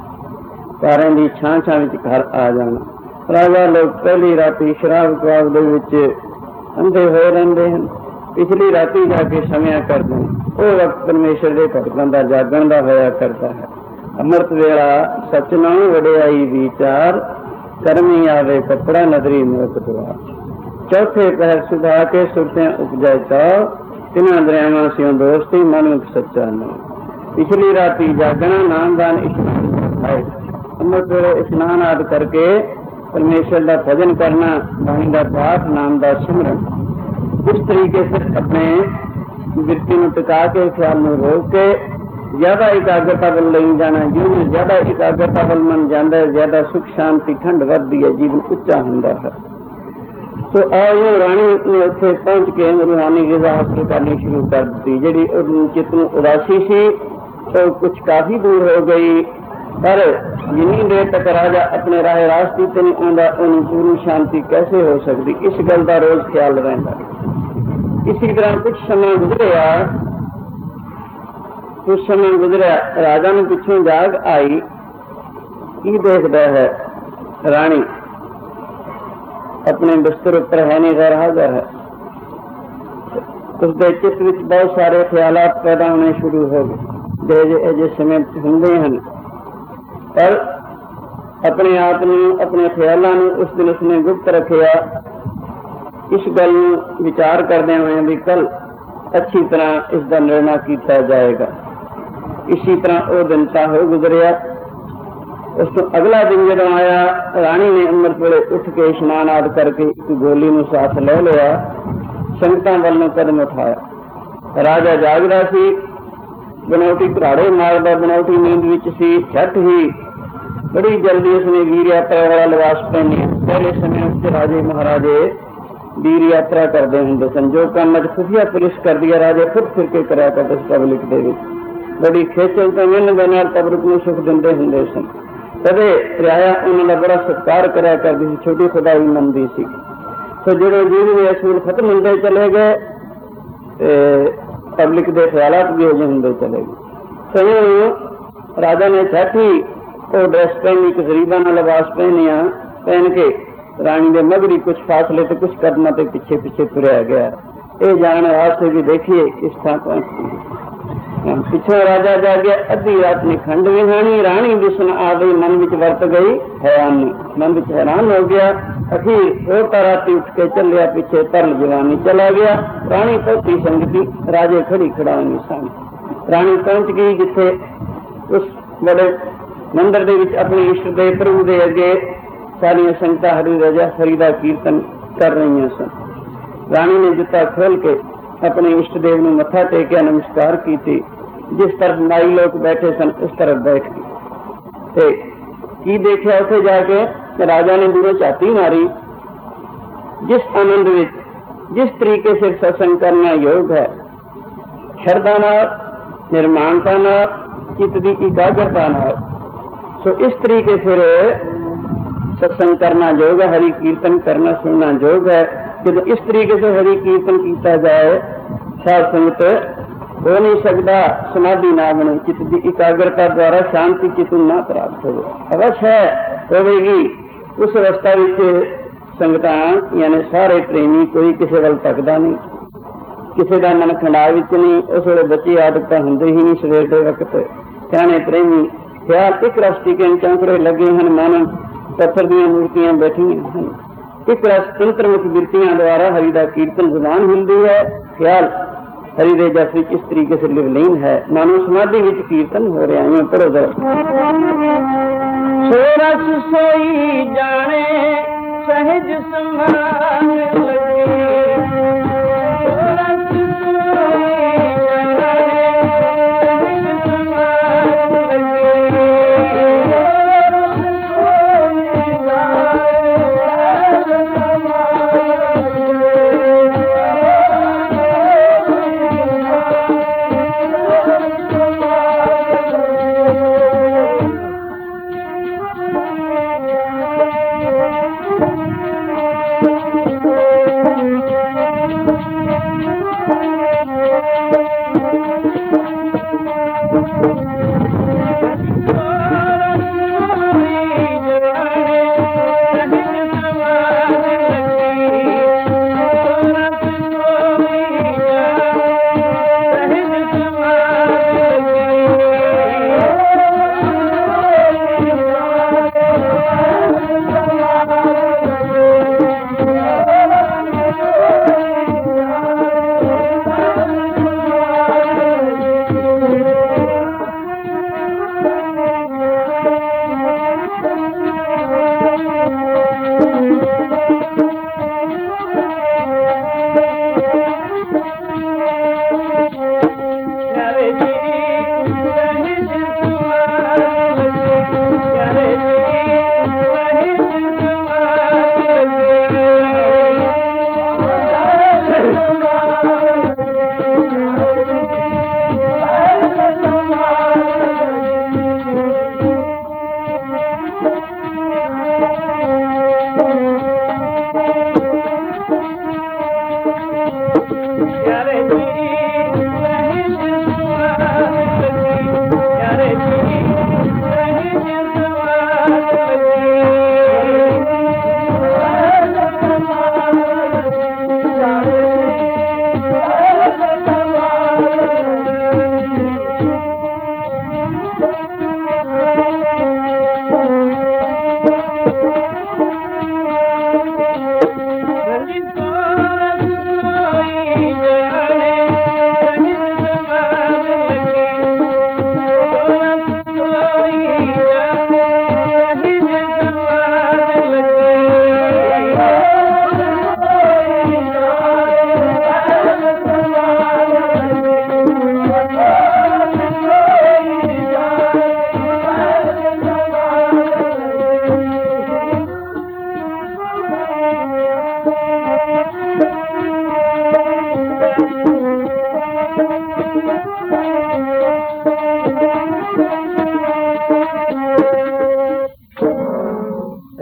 Speaker 1: तारों की छां छां विच घर आ जाना। राजा लोग पहली राती शराब कबाब दे विच अंधे हो रहिंदे हन, पिछली राती जाके समिया करते हैं। वो वक्त परमेश्वर के भगतां दा जागण दा होया करता है। अमृत वेला सच नाम वडियाई विचार, करमी आवे कपड़ा नदरी मोक द्वार। चौथे पहर सुधा के सुरते उपजाए चाव, तिना दरियावां सियों दोस्ती मन सच्चा नाम। पिछली राती जागना नामदान इश्नान, अमृत वेले स्नान आदि करके परमेश्वर का भजन करना, बाणी का पाठ, नाम का सिमरन। इस तरीके से अपने वृत्ति में टिका के, ख्याल में रोक के ज्यादा एकाग्रता बल ले जाना। जिन्हें ज्यादा एकाग्रता बल मन जाता है, ज्यादा सुख शांति ठंड बढ़ती है, जीवन उच्चा होता है। तो आओ रानी ने उत्थे पहुंच के रूहानी ग़िज़ा हासिल करनी शुरू कर दी। जी चित्त में उदासी सी तो कुछ काफी दूर हो गई, पर जिन्नी देर तक राजा अपने राह रास्ते ते नहीं आता, उन्हें पूरी शांति कैसे हो सकती, इस गल का रोज ख्याल रहता। इसी तरह कुछ समय गुजरिया, राजा ने पिछों जाग आई। की देखता है, रानी अपने बिस्तर उपर है नहीं, गैर हाज़र है। उसके चित्त विच बहुत सारे ख्यालात पैदा होने शुरू हो गए, जो समय होंगे हैं। पर अपने आप में, अपने ख्यालों में उस दिन उसने गुप्त रखिया। इस गल विचार करते हुए भी कल अच्छी तरह इसका निर्णय किया जाएगा। इसी तरह वो दिन सा हो गुजरिया। उस तो अगला दिन जब आया, रानी ने अमृत वेले उठ के स्नान आदि करके गोली में साथ ले लिया, संगतां वल नूं कदम उठाया। राजा जागदा सी, बनौटी घराड़े मारदा, बनौटी नींद विच सी। झट ही बड़ी जल्दी उसने वीर यात्रा वाला लिबास पहनिया। पहले समय उसके राजे महाराजे वीर यात्रा करते होंगे सन, जो काम अज खुफिया पुलिस कर दिया राजे खुद फिर के कराया करते पब्लिक दे विच। बड़ी खेचल तो मिल दे नाल पब्लिक नूं सुख दिंदे हुंदे सन। कदे रियाया उन्होंने बड़ा सत्कार करा करती सी, छोटी खुदाई मनती सी। तो जो जीवन असूल खत्म होंगे चले गए, पब्लिक के ख्यालात भी हो होंगे चले गए। तो राजा ने चाठी वो ड्रेस पहनी, कुछ रीबा ना लिबास पहनिया, पहन के राणी के मगरी कुछ फासले तो कुछ कदम के पिछे पिछे तुरया गया। ये जाने वास्ते भी देखिए इस थां पिछों राजा जा गया। अद्धी रात ने खंड विहानी, राणी दिसन आ गई, मन विच वरत गई हैरानी, मन विच हैरान हो गया। अखीर रोता राती उठ के चलिया पीछे, तरल जवानी चला गया। राणी पहुंची संगति, राजे खड़ी खड़ानी सन। राणी पहुंच गई जिथे उस बड़े मंदिर दे विच अपने इष्ट दे प्रभु दे अगे सारिया संगतां हरि दा कीर्तन कर रही सन। राणी ने जूता खोल के अपने इष्ट देव ने मत्था टेकिया, नमस्कार की। जिस तरफ माई लोग बैठे सन उस तरफ बैठ गए। की देखा उसे जाके राजा ने दूरों झाती मारी। जिस आनंद विच जिस तरीके से सत्संग करना योग है, श्रद्धा नाल, निर्माणता नाल, चित्त की एकाग्रता नाल, सो इस तरीके से सत्संग करना योग है, हरि कीर्तन करना सुनना योग है। जब इस तरीके से हरि कीर्तन किया जाए, साध संगत हो नहीं सकता, समाधि ना बने, चित्त की एकाग्रता द्वारा शांति चित्त ना प्राप्त हो। अवश्य होगी उस अवस्था संगतां यानी सारे प्रेमी, कोई किसी वाल तकदा नहीं, किसी का मन खंडा विच नहीं। उस वे बच्चे आदत होंगे ही नहीं। सवेर के वक्त सियाणे प्रेमी ख्याल एक रस टीके चौंकड़े लगे हैं, मानो पत्थर दी मूर्तियां बैठियां हैं। एक रस तंत्रमुख बिरतियां द्वारा हरि का कीर्तन जुबान हिलती है। ख्याल हरि दे जस विच इस तरीके से लिवलीन है, मानो समाधि विच कीर्तन हो रहा है। पढ़ो जरा। सो रस सोई जाने सहज संभाल लगे, सो रस सोई जाने सहज संभाल लगे, रस सोई जाने सहज संभाल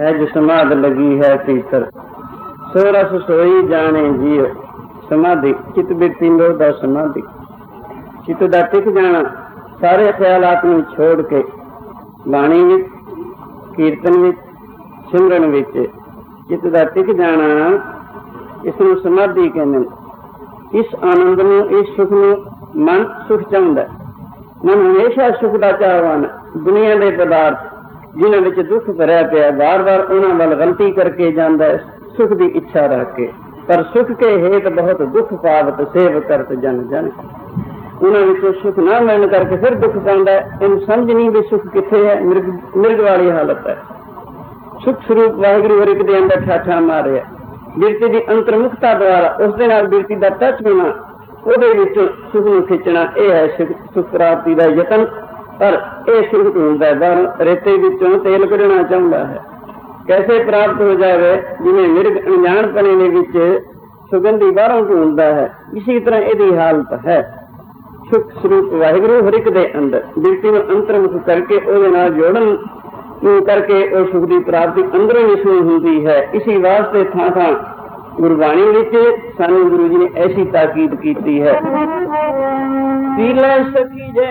Speaker 1: सहज समाध लगी है भीतर, सो रस सोई जाने जीव। समाधि चित बिरती लोधा समाधि, चित दा टिक जाना, सारे ख्यालात नूं छोड़ के बाणी विच, कीर्तन विच, सिमरन विच चित दा टिक जाना, इसनूं समाधि कहंदे ने। इस आनंद नूं, इस सुख नूं मन सुख चाहुंदा है। मन हमेशा सुख दा चाहवान। दुनिया दे पदार्थ जिन्हां विच दुख भरिया पिया, बार बार उन्हां वल गलती करके जांदा है, सुख दी इच्छा रख के। पर सुख के हेत बहुत दुख पावत, सेव करत जन जन। उन्हां विचों सुख ना मिलण करके फिर दुख पाउंदा है। इन समझ नहीं भी सुख किथे है। मिर्ग वाली हालत है। सुख स्वरूप वाहिगुरू हर एक दे अंदर ठाठा मारिया। बिरती दी अंतर्मुखता द्वारा उस दे नाल बिरती दा टच होना, ਉਹਦੇ ਵਿੱਚ ਸੁਖ ਨੂੰ ਖਿੱਚਣਾ, ਇਹ ਹੈ ਸੁਖ ਪ੍ਰਾਪਤੀ ਦਾ ਯਤਨ। ਪਰ ਇਹ ਸੁਖ ਢੂੰਡਦਾ ਬਾਹਰ, ਰੇਤੇ ਵਿੱਚੋਂ ਤੇਲ ਕੱਢਣਾ ਚਾਹੁੰਦਾ ਹੈ। ਕੈਸੇ ਪ੍ਰਾਪਤ ਹੋ ਜਾਵੇ? ਜਿਵੇਂ ਮਿਰਗ ਅਣਜਾਣਪਣੇ ਦੇ ਵਿੱਚ ਸੁਗੰਧੀ ਬਾਹਰੋਂ ਢੂੰਡਦਾ ਹੈ, ਇਸੇ ਤਰ੍ਹਾਂ ਇਹਦੀ ਹਾਲਤ ਹੈ। ਸੁਖ ਸਰੂਪ ਵਾਹਿਗੁਰੂ ਹਰ ਇੱਕ ਦੇ ਅੰਦਰ, ਬਿਰਤੀ ਨੂੰ ਅੰਤਰਮੁਖ ਕਰਕੇ ਉਹਦੇ ਨਾਲ ਜੋੜਨ ਕਰਕੇ ਉਹ ਸੁਖ ਦੀ ਪ੍ਰਾਪਤੀ ਅੰਦਰੋਂ ਹੀ ਸ਼ੁਰੂ ਹੁੰਦੀ ਹੈ। ਇਸੇ ਵਾਸਤੇ ਥਾਂ ਥਾਂ ਗੁਰਬਾਣੀ ਵਿੱਚ ਸਾਨੂੰ ਗੁਰੂ ਜੀ ਨੇ ਐਸੀ ਤਾਕੀਦ ਕੀਤੀ ਹੈ। ਪੀ ਲੈ ਸਕੀ ਜੇ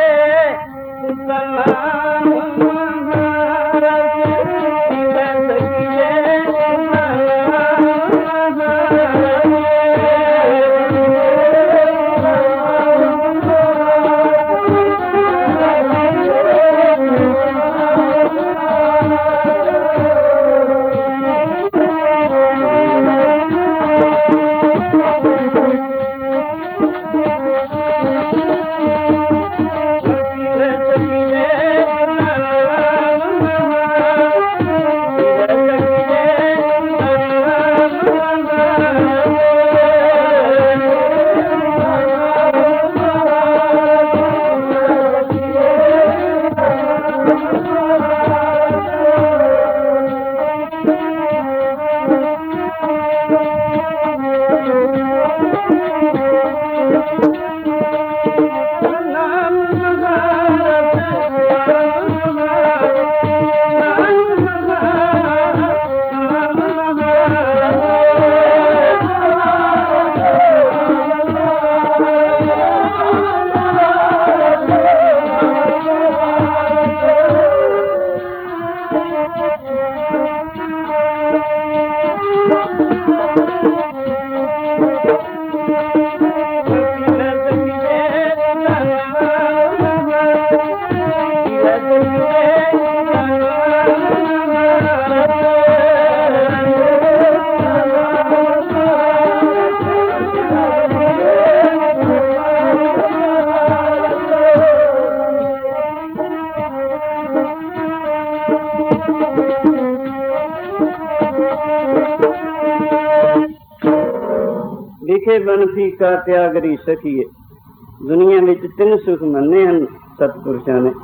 Speaker 1: ਵਿਖੇ ਬਨ ਫੀਕਾ ਤਿਆਗਰੀ ਸਖੀਏ। ਦੁਨੀਆ ਵਿੱਚ ਤਿੰਨ ਸੁਖ ਮੰਨੇ ਹਨ ਸਤਿਪੁਰਸ਼ਾਂ ਨੇ।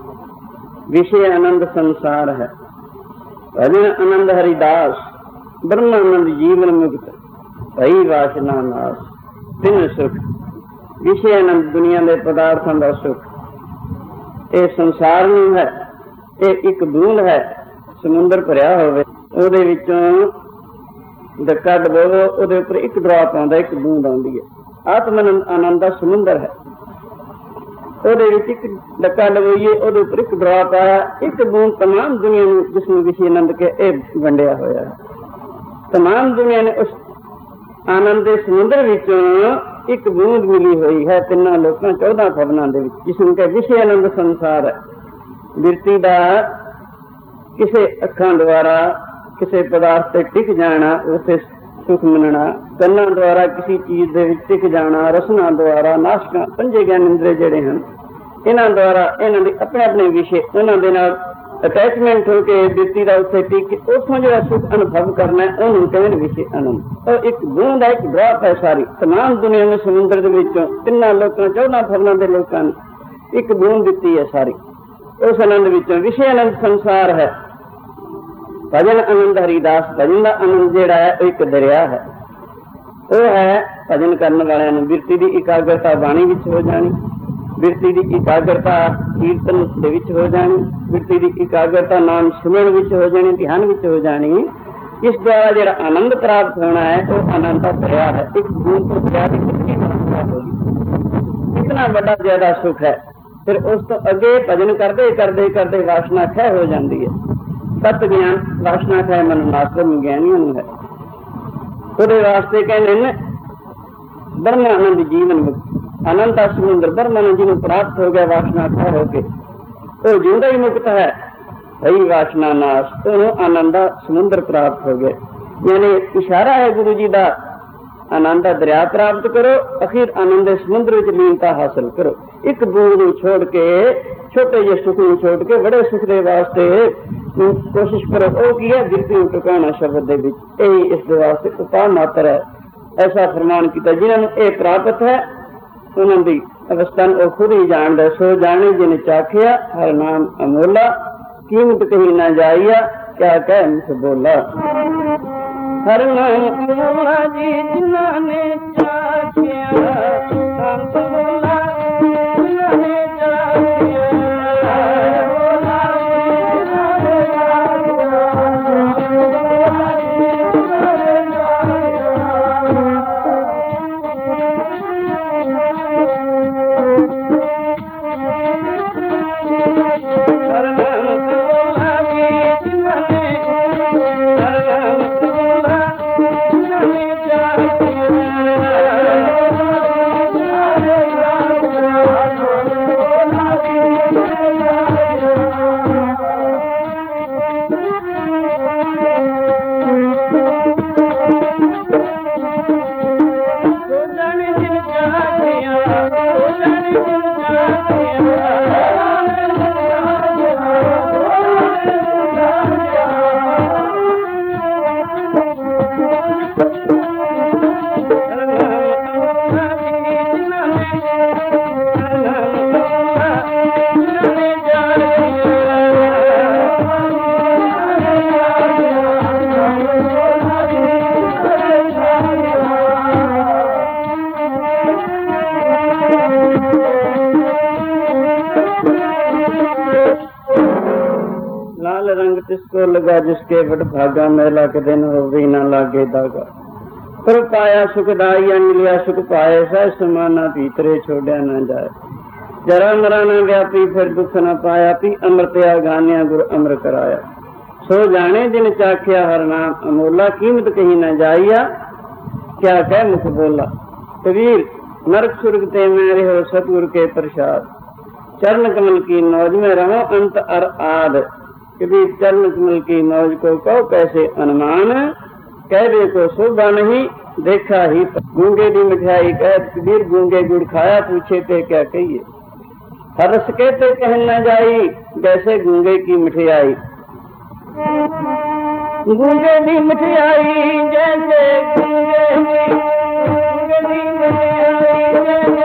Speaker 1: ਵਿਸ਼ੇ ਆਨੰਦ ਸੰਸਾਰ ਹੈ, ਭਜਨ ਆਨੰਦ ਹਰਿਦਾਸ, ਬ੍ਰਹਮ ਆਨੰਦ ਜੀਵਨ ਮੁਕਤ, ਭਈ ਵਾਸਨਾ ਨਾਸ। ਤਿੰਨ ਸੁਖ। ਵਿਸ਼ੇ ਆਨੰਦ ਦੁਨੀਆ ਦੇ ਪਦਾਰਥਾਂ ਦਾ ਸੁਖ, ਇਹ ਸੰਸਾਰ ਨੂੰ ਹੈ। ਇਹ ਇੱਕ ਬੂੰਦ ਹੈ, ਸਮੁੰਦਰ ਭਰਿਆ ਹੋਵੇ, ਉਹਦੇ ਵਿੱਚੋਂ ਡੱਕਾ ਡਬੋਵੋ, ਉਹਦੇ ਉੱਪਰ ਇੱਕ ਡਰਾਪ ਆਉਂਦਾ, ਇੱਕ ਬੂੰਦ ਆਉਂਦੀ ਹੈ। ਆਤਮ ਆਨੰਦ ਦਾ ਸਮੁੰਦਰ ਹੈ, ਉਹਦੇ ਵਿੱਚ ਇੱਕ ਡੱਕਾ ਡਬੋਈਏ, ਉਹਦੇ ਉੱਪਰ ਇੱਕ ਡਰਾਪ ਆਇਆ, ਇੱਕ ਬੂੰਦ ਤਮਾਮ ਦੁਨੀਆ ਨੂੰ, ਜਿਸਨੂੰ ਵਿਸ਼ੇ ਆਨੰਦ ਕੇ ਇਹ ਵੰਡਿਆ ਹੋਇਆ ਹੈ। ਤਮਾਮ ਦੁਨੀਆ ਨੇ ਉਸ ਆਨੰਦ ਦੇ ਸਮੁੰਦਰ ਵਿੱਚੋਂ ਇੱਕ ਬੂੰਦ ਮਿਲੀ ਹੋਈ ਹੈ ਤਿੰਨਾਂ ਲੋਕਾਂ 14 ਫਰਨਾਂ ਦੇ ਵਿੱਚ, ਜਿਸਨੂੰ ਕਿ ਵਿਸ਼ੇ ਆਨੰਦ ਸੰਸਾਰ ਹੈ। ਬਿਰਤੀ ਦਾ ਕਿਸੇ ਅੱਖਾਂ ਦੁਆਰਾ ਕਿਸੇ ਪਦਾਰਥ ਤੇ ਟਿਕ ਜਾਣਾ, ਉਸੇ ਸੁਖ ਮੰਨਣਾ। ਕੰਨਾਂ ਦੁਆਰਾ ਕਿਸੇ ਚੀਜ਼ ਦੇ ਵਿੱਚ ਟਿਕ ਜਾਣਾ, ਰਸਨਾ ਦੁਆਰਾ, ਨਾਸ਼ਕਾਂ, ਪੰਜੇ ਗਿਆਨ ਇੰਦਰੀ ਜਿਹੜੇ ਹਨ, ਇਹਨਾਂ ਦੁਆਰਾ ਇਹਨਾਂ ਦੇ ਆਪਣੇ ਆਪਣੇ ਵਿਸ਼ੇ, ਉਹਨਾਂ ਦੇ ਨਾਲ ਅਟੈਚਮੈਂਟ ਹੋ ਕੇ ਬਿਰਤੀ ਦਾ ਉੱਥੇ ਟਿਕ ਕੇ ਉੱਥੋਂ ਜਿਹੜਾ ਸੁਖ ਅਨੁਭਵ ਕਰਨਾ, ਉਹਨੂੰ ਕਹਿੰਦੇ ਵਿਸ਼ੇ ਆਨੰਦ। ਉਹ ਇੱਕ ਬੂੰਦ ਹੈ, ਇੱਕ ਡਰਾਪ ਹੈ। ਸਾਰੀ ਤਮਾਮ ਦੁਨੀਆ ਨੂੰ ਸਮੁੰਦਰ ਦੇ ਵਿੱਚੋਂ ਤਿੰਨਾਂ ਲੋਕਾਂ 14 ਫਰਨਾਂ ਦੇ ਲੋਕਾਂ ਨੂੰ ਇੱਕ ਬੂੰਦ ਦਿੱਤੀ ਹੈ ਸਾਰੀ। ਉਸ ਆਨੰਦ ਵਿੱਚੋਂ ਵਿਸ਼ੇ ਆਨੰਦ ਸੰਸਾਰ ਹੈ। ਭਜਨ ਆਨੰਦ ਹਰੀਦਾਸ, ਭਜਨ ਦਾ ਆਨੰਦ ਜਿਹੜਾ ਹੈ ਉਹ ਇੱਕ ਦਰਿਆ ਹੈ। ਉਹ ਹੈ ਭਜਨ ਕਰਨ ਵਾਲਿਆਂ ਨੂੰ ਬਿਰਤੀ ਦੀ ਇਕਾਗਰਤਾ ਬਾਣੀ ਵਿੱਚ ਹੋ ਜਾਣੀ, ਬਿਰਤੀ ਦੀ ਇਕਾਗਰਤਾ ਕੀਰਤਨ ਦੇ ਵਿੱਚ ਹੋ ਜਾਣੀ, ਬਿਰਤੀ ਦੀ ਇਕਾਗਰਤਾ ਨਾਮ ਸਿਮਰਨ ਵਿੱਚ ਹੋ ਜਾਣੀ, ਧਿਆਨ ਵਿੱਚ ਹੋ ਜਾਣੀ। ਇਸ ਦੁਆਰਾ ਜਿਹੜਾ ਆਨੰਦ ਪ੍ਰਾਪਤ ਹੋਣਾ ਹੈ ਉਹ ਆਨੰਦ ਦਾ ਦਰਿਆ ਹੈ। ਇੱਕ ਬੂੰਦ ਤੋਂ ਦਰਿਆ ਦੀ ਕਿੰਨੀ ਮਾਤਰਾ ਹੋਗੀ, ਕਿਤਨਾ ਵੱਡਾ ਜ਼ਿਆਦਾ ਸੁੱਖ ਹੈ। ਫਿਰ ਉਸ ਤੋਂ ਅੱਗੇ ਭਜਨ ਕਰਦੇ ਕਰਦੇ ਕਰਦੇ ਵਾਸ਼ਨਾ ਖੈ ਹੋ ਜਾਂਦੀ ਹੈ। ਤਤ ਗਿਆਨ ਵਾਸ਼ਨਾ ਖੈ ਮਨ ਨਾਸਮ ਗਿਆਨੀਆਂ ਨੂੰ ਹੈ। ਉਹਦੇ ਵਾਸਤੇ ਕਹਿੰਦੇ ਨੇ ਬ੍ਰਹਮ ਆਨੰਦ ਜੀਵਨ ਮੁਕਤ, ਆਨੰਦ ਦਾ ਸਮੁੰਦਰ ਬ੍ਰਹਮਾਨੰਦ ਜੀ ਨੂੰ ਪ੍ਰਾਪਤ ਹੋ ਗਿਆ ਵਾਸ਼ਨਾ ਖੈ ਹੋ ਕੇ, ਉਹ ਜਿਉਂਦਾ ਹੀ ਮੁਕਤ ਹੈ। ਹਈ ਵਾਸ਼ਨਾ ਨਾਸ਼, ਉਹਨੂੰ ਆਨੰਦ ਦਾ ਸਮੁੰਦਰ ਪ੍ਰਾਪਤ ਹੋ ਗਿਆ। ਯਾਨੀ ਇਸ਼ਾਰਾ ਹੈ ਗੁਰੂ ਜੀ ਦਾ, ਆਨੰਦ ਦਾ ਦਰਿਆ ਪ੍ਰਾਪਤ ਕਰੋ, ਅਖੀਰ ਆਨੰਦ ਦੇ ਸਮੁੰਦਰ ਵਿੱਚ ਲੀਨਤਾ ਹਾਸਲ ਕਰੋ। ਇੱਕ ਬੂੰਦ ਨੂੰ ਛੋੜ ਕੇ, ਛੋਟੇ ਜਿਹੇ ਸੁੱਖ ਨੂੰ ਛੋੜ ਕੇ ਬੜੇ ਸੁੱਖ ਦੇ ਵਾਸਤੇ ਕੋਸ਼ਿਸ਼ ਕਰੋ। ਉਹ ਕੀ ਹੈ? ਬਿਰਤੀ ਨੂੰ ਟਿਕਾਣਾ ਸ਼ਬਦ ਦੇ ਵਿੱਚ, ਇਹ ਇਸ ਦੇ ਵਾਸਤੇ ਉਪਾਅ ਮਾਤਰ ਹੈ। ਐਸਾ ਫਰਮਾਨ ਕੀਤਾ। ਜਿਨ੍ਹਾਂ ਨੂੰ ਇਹ ਪ੍ਰਾਪਤ ਹੈ ਉਹਨਾਂ ਦੀ ਅਵਸਥਾ ਉਹ ਖੁਦ ਹੀ ਜਾਣਦਾ। ਸੋ ਜਾਣੇ ਜਿਨ ਚਾਖਿਆ ਹਰ ਨਾਮ ਅਮੋਲਾ, ਕੀਮਤ ਕਹੀ ਨਾ ਜਾਈਆ ਕਿਆ ਕਹਿ ਮੁਖ ਬੋਲਾ। ਹਰ ਨਾਮ ਅਮੋਲਾ ਜੀ ਜਿਨ੍ਹਾਂ ਨੇ ਚਾਖਿਆ ਸੰਤ ਬੋਲਾ, ਜਿਨ੍ਹਾਂ ਨੇ ਚਾਖਿਆ तिसको लगा जिसके बट भागा मेला के दिन होवी न लागे दागा। पर पाया सुखदाई मिलिया सुख पाए सह समाना भीतरे छोड़िया न जाए। जरा मरा न व्यापी फिर दुख न पाया पी अमृतया गानिया गुर अमर कराया। सो जाने जिन चाखिया हर नाम अमोला, कीमत कही न जाइया क्या कह मुख बोला। कबीर नरक सुर्ग ते मेरे हो सतगुरु के प्रसाद, चरण कमल की नौज में रहो अंत अर आद। कबीर चरण कमल की मौज को कहो कैसे अनुमान, कह दे को शोभा नहीं देखा ही। गूंगे दी मिठाई कह कबीर गूंगे गुड़ खाया, पूछे ते क्या कहिए। हरस कहते कह न जाई जैसे गूंगे की मिठाई। गूंगे दी मिठाई जैसे गूंगे दी मिठाई जैसे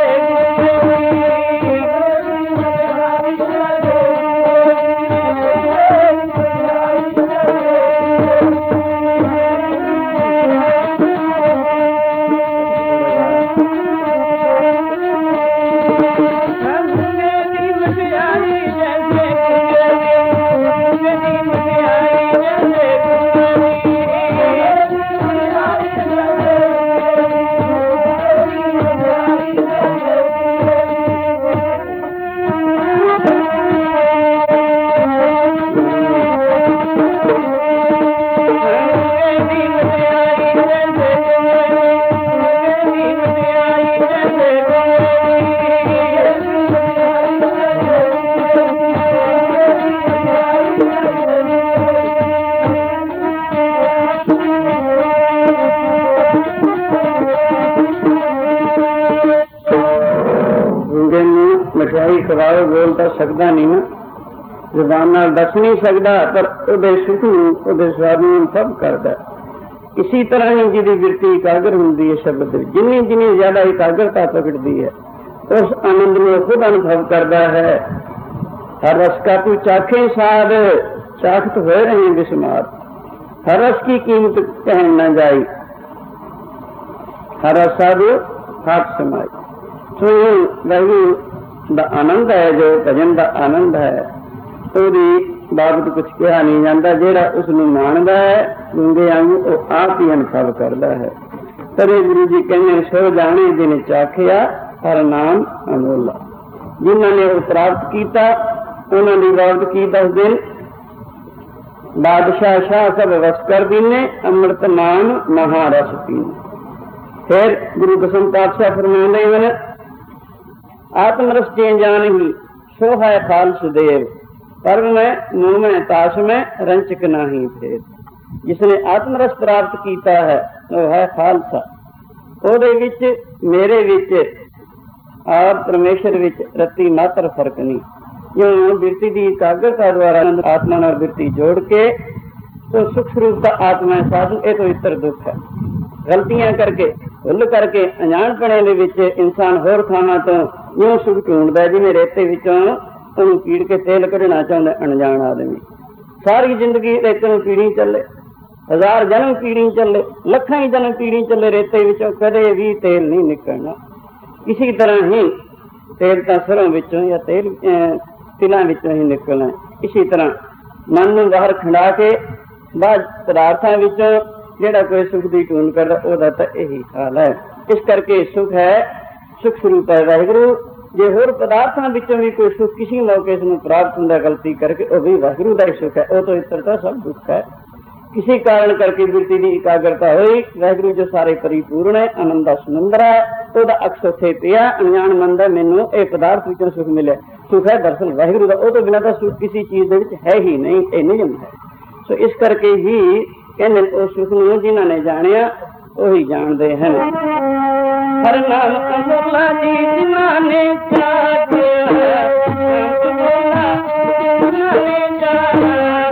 Speaker 1: मिठाई खवाओ बोल तो सकता नहीं ना, जुबान नाल दस नहीं सकता, पर उहदे सुख नूं उहदे स्वाद नूं सब करदा। इसी तरह ही जिहदी बिरती एकाग्र हुंदी है शब्द, जिन्नी जिन्नी ज्यादा एकाग्रता पकड़ती है उस आनंद में खुद अनुभव करता है। हर रस का तू चाखे साध, चाखत हो रहे बिस्मार। हर रस की कीमत कहन न जाई, हर रस साधु हाथ समाई। सो वही ਦਾ ਆਨੰਦ ਹੈ, ਜੋ ਭਜਨ ਦਾ ਆਨੰਦ ਹੈ, ਉਹਦੀ ਬਾਬਤ ਕੁਛ ਕਿਹਾ ਨਹੀਂ ਜਾਂਦਾ। ਜਿਹੜਾ ਉਸ ਨੂੰ ਮਾਣਦਾ ਹੈ ਗੂੰਗੇ ਵਾਂਗੂ ਉਹ ਆਪ ਹੀ ਅਨੁਭਵ ਕਰਦਾ ਹੈ। ਤਦੇ ਗੁਰੂ ਜੀ ਕਹਿੰਦੇ ਸੋ ਜਾਣੇ ਜਿਨ ਚਾਖਿਆ ਹਰ ਨਾਮ ਅਮੋਲਾ। ਜਿਨ੍ਹਾਂ ਨੇ ਉਹ ਪ੍ਰਾਪਤ ਕੀਤਾ ਉਹਨਾਂ ਦੀ ਬਾਬਤ ਕੀ ਦੱਸਦੇ ਨੇ? ਬਾਦਸ਼ਾਹ ਸ਼ਾਹ ਸਭ ਵਸ ਕਰ ਦੀਨੇ, ਅੰਮ੍ਰਿਤ ਨਾਮ ਮਹਾਰਸ ਪੀਨੇ। ਫਿਰ ਗੁਰੂ ਦਸਮ ਪਾਤਸ਼ਾਹ ਫਰਮਾਉਂਦੇ ਹਨ ਆਤਮ रस जे जान ही सो है खालस देव, पर में मुँह में ताश में रंचक नाही भेद। जिसने आत्म रस प्राप्त किया है वो है खालसा। ਉਹਦੇ ਵਿੱਚ ਮੇਰੇ ਵਿੱਚ ਆਪ ਪਰਮੇਸ਼ਰ ਵਿੱਚ ਰੱਤੀ ਮਾਤਰ ਫਰਕ ਨਹੀਂ। ਜਿਉਂ ਬਿਰਤੀ ਦੀ ਇਕਾਗਰਤਾ ਦੁਆਰਾ ਆਤਮਾ ਨਾਲ ਬਿਰਤੀ ਜੋੜ ਕੇ तो सुख स्वरूप का आत्मा साधन ये तो इतर दुख है। गलतियां करके भुल करके अनजानपणे दे विच इंसान होर थावां तो यूं सुख ढूंढदा जिवें रेते विचों ਉਹਨੂੰ पीड़ के तेल कढ़ना चाहुंदा अनजान आदमी। सारी जिंदगी रेते नूं पीड़ी चले, 1000 जन्म पीड़ी चले, लखां ही जन्म पीड़ी चले, रेते विचों कदे भी तेल नहीं निकलना। इसी तरह ही तेल तां सरों विचों या तेल तिलां विचों ही निकलना। इसी तरह मन नूं बाहर खंडा के बाहर पदार्थां विचों जिहड़ा कोई सुख दी ढूंढ करदा ओहदा तां यही हाल है। इस करके सुख है, सुख स्वरूप है वाहिगुरू। जे होर पदार्थां विचों भी कोई सुख किसी मौके इसनूं प्राप्त हुंदा गलती करके वह भी वाहिगुरू दा ही सुख है। वह तो इतरता सब दुख है। किसी कारण करके बिरती की एकाग्रता हुई, वाहिगुरू जो सारे परिपूर्ण है, आनंद दा समुंदर है, ਉਹਦਾ ਅਕਸ ਉੱਥੇ ਪਿਆ। ਅਣਜਾਣ ਮੰਨਦਾ ਮੈਨੂੰ ਇਹ ਪਦਾਰਥ ਵਿੱਚੋਂ ਸੁਖ ਮਿਲਿਆ। ਸੁਖ ਹੈ ਦਰਅਸਲ ਵਾਹਿਗੁਰੂ ਦਾ, ਉਹ ਤੋਂ ਬਿਨਾਂ ਤਾਂ ਸੁਖ ਕਿਸੇ ਚੀਜ਼ ਦੇ ਵਿੱਚ ਹੈ ਹੀ ਨਹੀਂ, ਇਹ ਨਿਯਮ ਹੈ। ਸੋ ਇਸ ਕਰਕੇ ਹੀ ਕਹਿੰਦੇ ਉਹ ਸੁਖ ਨੂੰ ਜਿਨ੍ਹਾਂ ਨੇ ਜਾਣਿਆ ਉਹੀ ਜਾਣਦੇ ਹਨ। ਹਰ ਨਾਮ ਅਮੋਲਾ ਜੀ ਜਿਨ੍ਹਾਂ ਨੇ ਜਾਣਿਆ, ਅਮੋਲਾ ਜਿਨ੍ਹਾਂ ਨੇ ਜਾਣਿਆ।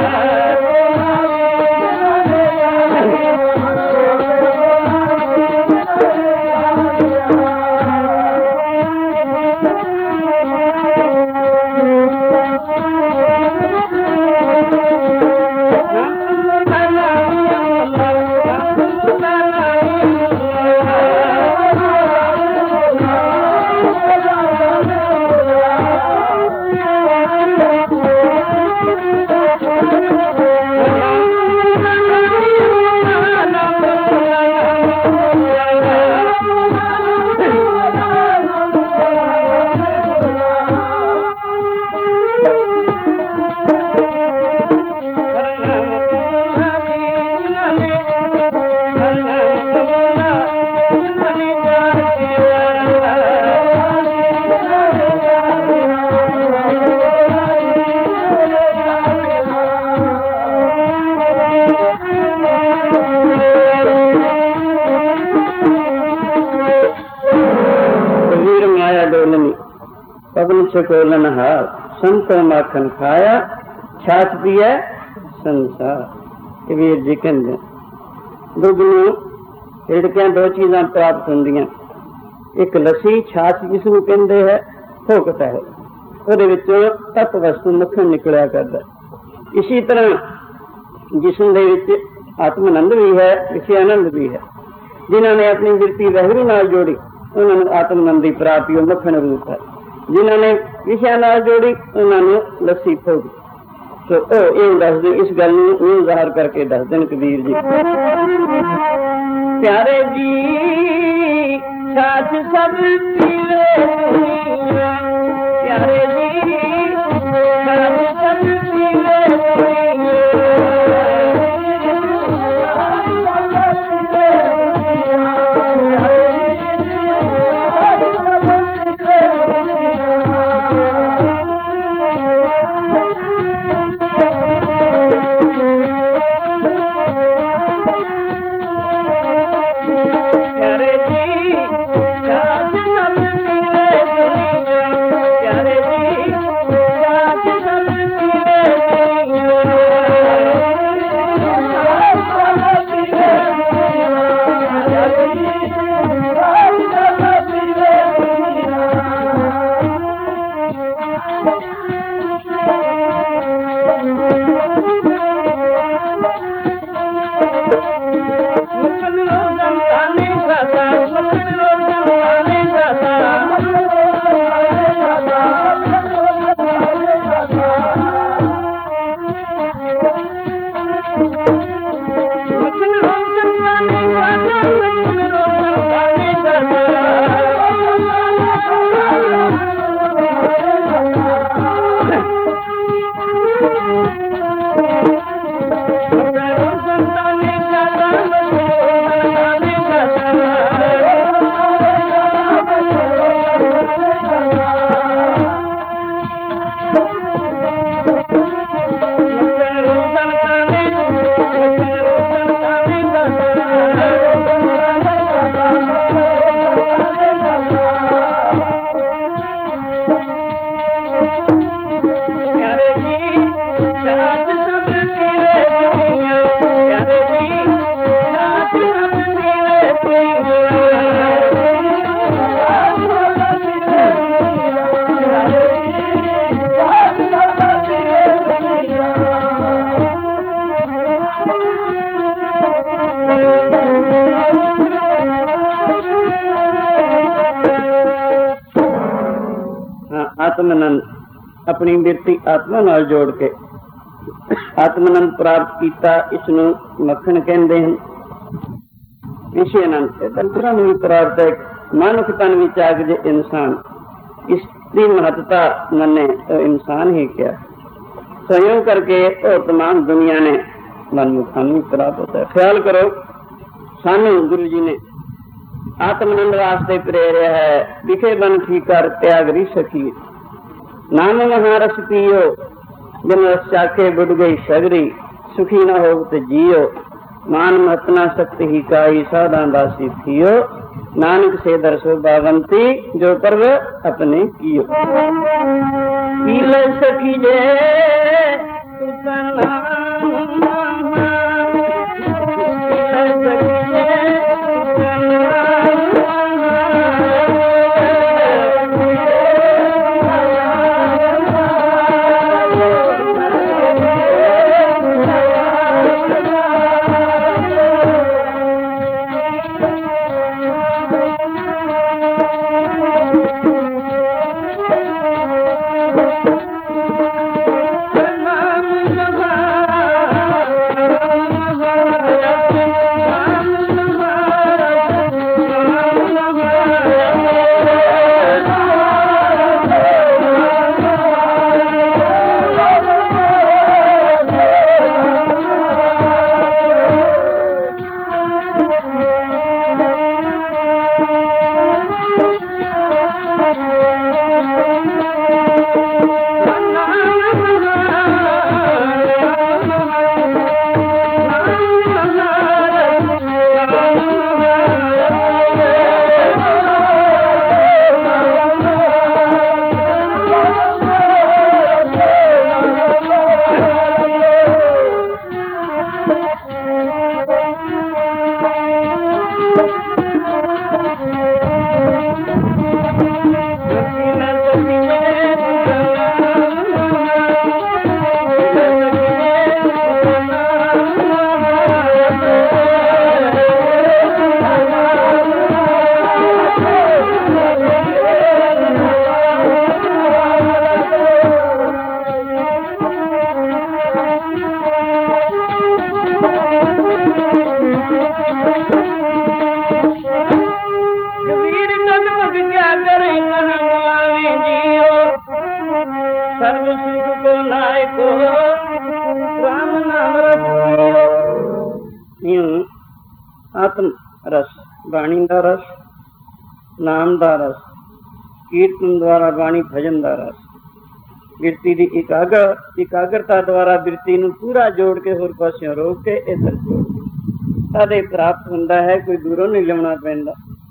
Speaker 1: कोलन हार संतो माखन खाया, छाछ पिया संसार। कबीर जी कहते दुध नूं रिड़कियां दो चीज़ां प्राप्त होंदियां, एक लस्सी छाछ जिसनूं कहंदे है भोगता है, ਉਹਦੇ ਵਿੱਚੋਂ ਤੱਤ ਵਸਤੂ ਮੱਖਣ ਨਿਕਲਿਆ ਕਰਦਾ। ਇसी तरह जिसम ਦੇ ਵਿੱਚ ਆਤਮ ਆਨੰਦ ਵੀ ਹੈ, ਵਿਸ਼ੇ ਆਨੰਦ ਵੀ ਹੈ। ਜਿਨ੍ਹਾਂ ਨੇ ਆਪਣੀ ਬਿਰਤੀ ਵਾਹਿਗੁਰੂ ਨਾਲ ਜੋੜੀ ਉਹਨਾਂ ਨੂੰ ਆਤਮ ਆਨੰਦ ਦੀ ਪ੍ਰਾਪਤੀ ਉਹ ਮੱਖਣ ਰੂਪ ਹੈ। जिन्हों ने विषया नाल जोड़ी उन्होंने लस्सी भोगी। तो ये दसदे इस गल नूं ज़ाहिर करके दसदे ने कबीर जी, प्यारे जी छाछ सब पीवे, प्यारे जी छाछ सब पीवे। आत्मानंद अपनी बिरती आत्मा नाल जोड़ के आत्मानंद प्राप्त किया, इसनूं मक्खण कहंदे हन। विषय आनंद तंत्रा भी प्राप्त है। मानुख तन विच आ के जे इंसान इसकी महत्ता मने तो इंसान ही क्या। संयोग करके और तमाम दुनिया ने मनमुखां नूं प्राप्त होता है। ख्याल करो, सानू गुरु जी ने आत्मानंद वास्ते प्रेरिया है। विखे बन ठीकर त्याग री सखी, नाम महारस पियो, बिन रस चाखे बुढ़ गई सगरी, सुखी न हो तो जियो, मान महतना शक्ति ही काई, साधा दासी थियो, नानक से दर्शो बावंती, जो पर्व अपने कियो। पील सखी जे आत्म रस, बाणी का रस, नाम का रस, कीर्तन द्वारा बाणी भजन का रस, बिरती की एकाग्रता द्वारा बिरती नूं पूरा जोड़ के होर पासियों रोक के इधर जोड़ तादे प्राप्त हुंदा है। कोई दूरों नहीं लियाना पैंदा,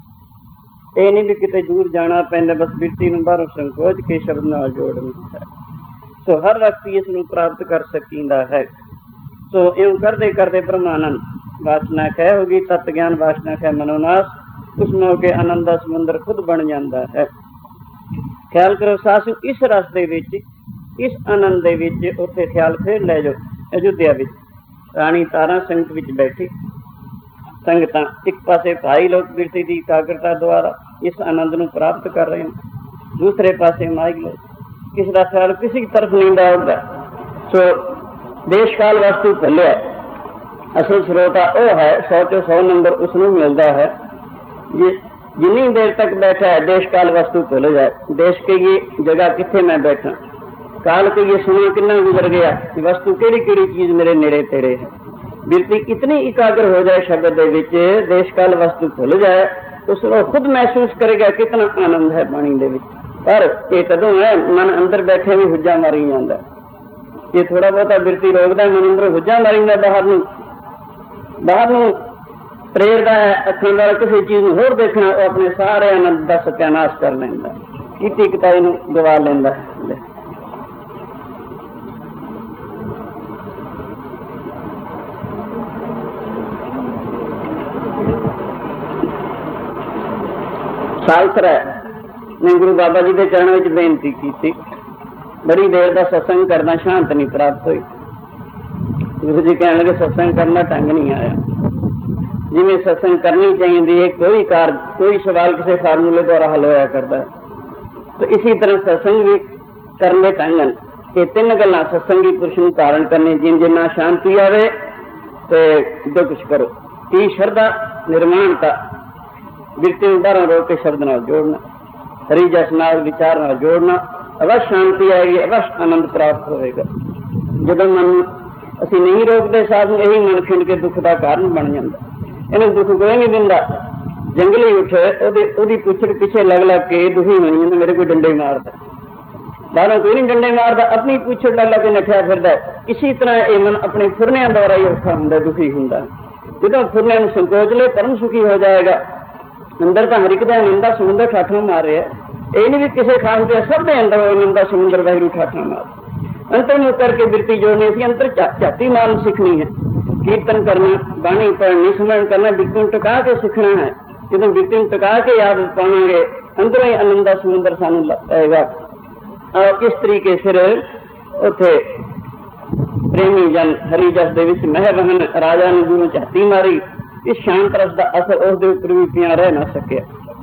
Speaker 1: ये नहीं भी किते दूर जाना पैंदा, बस बिरती नूं बाहरों संकोच के शब्द नाल जोड़ना है। तो हर व्यक्ति इसनूं प्राप्त कर सकींदा है। तो यूं करते करते ब्रह्मानंद वासना कह होगी, तत्व ज्ञान वासना कह मनोनाश, उस मौके आनंद का समुंदर खुद बन जाता है। ख्याल करो सासू, इस रस दे विच, इस आनंद दे विच उत्थे ख्याल फिर ले जाओ। अयोध्या विच राणी तारा संगत विच बैठी, संगतां एक पासे भाई लोग बिरती की एकाग्रता द्वारा इस आनंद नूं प्राप्त कर रहे हैं, दूसरे पासे माई लोग, किसी का ख्याल किसी तरफ नहीं डालता। सो देश काल वस्तु भुलिया, असल स्रोता वह है, 100 चो 100 नंबर उसनूं मिलता है। जितनी देर तक बैठा है देश काल वस्तु भूल जाए। देश के ये जगह किथे मैं बैठा, काल के ये समय कितना गुजर गया, वस्तु केड़ी केड़ी चीज मेरे नेड़े तेड़े है। बिरती इतनी एकाग्र हो जाए शब्द दे विच, देश काल वस्तु भूल जाए, तो उसको खुद महसूस करेगा कितना आनंद है बाणी दे विच। पर ये कदों है, मन अंदर बैठे भी हुज्जा मारी जाता, ये थोड़ा बहुता बिरती रोकता, मन अंदर हुज्जा मारी जाता, बाहर नूं प्रेरदा है, अखीं नाल किसी चीज नूं होर देखना, वो अपने सारे आनंद का सत्यानाश कर लैंदा, कीती कताई नूं गवा लैंदा है। सालसरा ने गुरु बाबा जी के चरणों में बेनती की, बड़ी देर का सत्संग करना शांत नहीं प्राप्त हुई। गुरु जी कहने लगे सत्संग करना ढंग नहीं आया, जिवें सत्संग करनी चाहिए है, कोई कार्य कोई सवाल किसी फार्मूले द्वारा हल होया करता है, तो इसी तरह सत्संग भी करने ढंग ये तीन गल्लां सत्संगी पुरुष नूं धारण करने, जिन्ना शांति आवे तो जो कुछ करो, की श्रद्धा निर्माणता, बिरती नूं बाहरों रोक के शब्द नाल जोड़ना, हरि जस नाल विचार नाल जोड़ना, अवश्य शांति आएगी, अवश्य आनंद प्राप्त होएगा। जदों मन असीं नहीं रोकते साधु, यही मन खिंड के दुख का कारण बन जाता। इन्हें दुख कोई नहीं दिंदा, जंगली उठे ओदी पुछड़ पिछे लग लग के दुखी होनी जांदा, मेरे कोई डंडे मारदा, बाहरों कोई नहीं डंडे मारदा, अपनी पुछड़ लग लग के नठिया फिरदा। इसी तरह ये मन अपने फुरनियां द्वारा ही औखा हुंदा, दुखी हुंदा। जदों फुरनियां नूं संकोच ले परम सुखी हो जाएगा। अंदर तो हर एक दा निंदा समुंदर ठाठा मार रहा है, ये नहीं भी किसी खास दे, सब दे अंदर निंदा समुंदर वाहिगुरू ठाठा मार। अंतर में करके बिरती जोड़नी सी, अंतर झाती मारन सीखनी है, कीर्तन करना, बाणी पढ़नी, स्मरण करना, बिरती टका के सीखना है। जो बिरती टका के याद पावे, अंदरों ही आनंद का समुंदर सानू लगेगा। और इस तरीके फिर उथे प्रेमी जन हरि जस दे विच मह बहन राजा ने दूरों झाती मारी, इस शांत रस का असर उसके उपर भी पिया रह ना सकिया।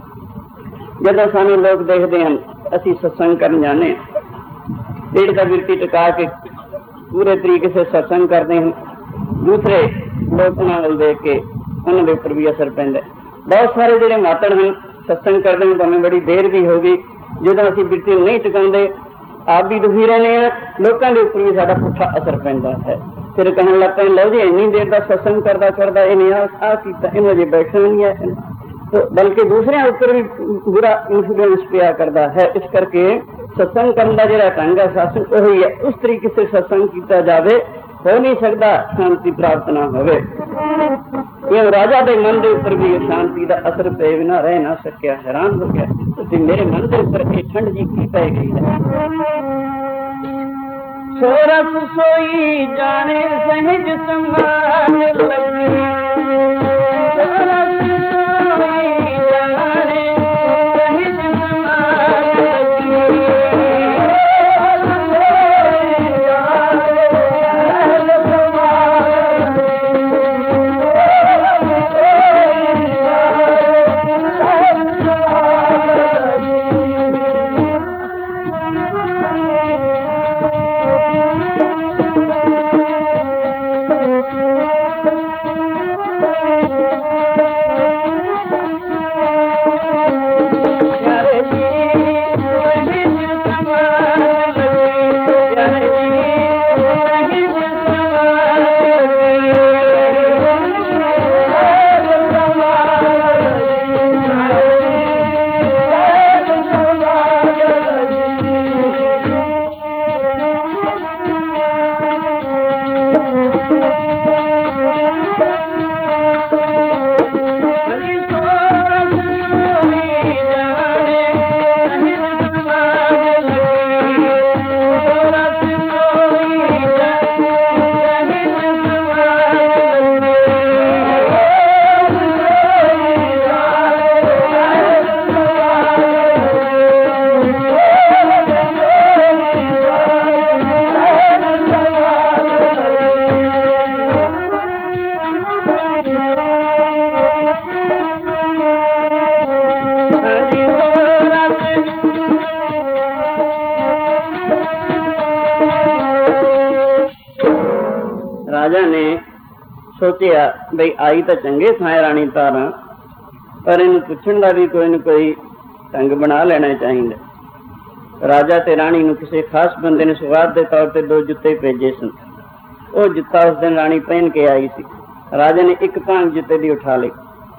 Speaker 1: जदों सानू लोग देखते हैं असी सत्संग करन जाने, डेढ़ का बिरती टका के पूरे तरीके से सत्संग करते हैं, दूसरे लोग उन्होंने देख के उन्होंने उपर भी असर पैंदा। बहुत सारे जिहड़े मातड़ हैं सत्संग करते हैं, भावें बड़ी देर भी होगी, जदों असीं बिरती नहीं टकाउंदे आप भी दुखी रहने हैं, लोगों के उपर भी साडा पुट्ठा असर पैंदा है। फिर कहने लग पे लो जी इन्नी देर का सत्संग करता करता इन्हें आ किया, इन्हें अजे बैठना नहीं है, तो बल्कि दूसरे ऊपर भी बुरा इन्फ्लुएंस पिया करता है। इस करके सत्संग करने का जो ढंग है शासन वही है, उस तरीके से सत्संग किया जाए, हो नहीं सकता शांति प्राप्त ना हो। ये राजा के मन के उपर भी शांति का असर पे बिना रह ना सकिया, हैरान हो गया तो मेरे मन के उपर ठंड जी की पै गई है। सोरस सोई जाने सहज संभाल लगी, सोरस सोई जाने सहज संभाल लगी, राजा ने सोचा बई आई तो चंगे थाए राणी तारा, पर इन पुछण का भी कोई न कोई ढंग बना लेना चाहिए। राजा ते राणी नूं किसी खास बंदे ने सुगात के तौर पर 2 जुत्ते भेजे सन। वो जुत्ता उस दिन राणी पहन के आई सी। राजा ने एक भांग जुत्ते की उठा ली,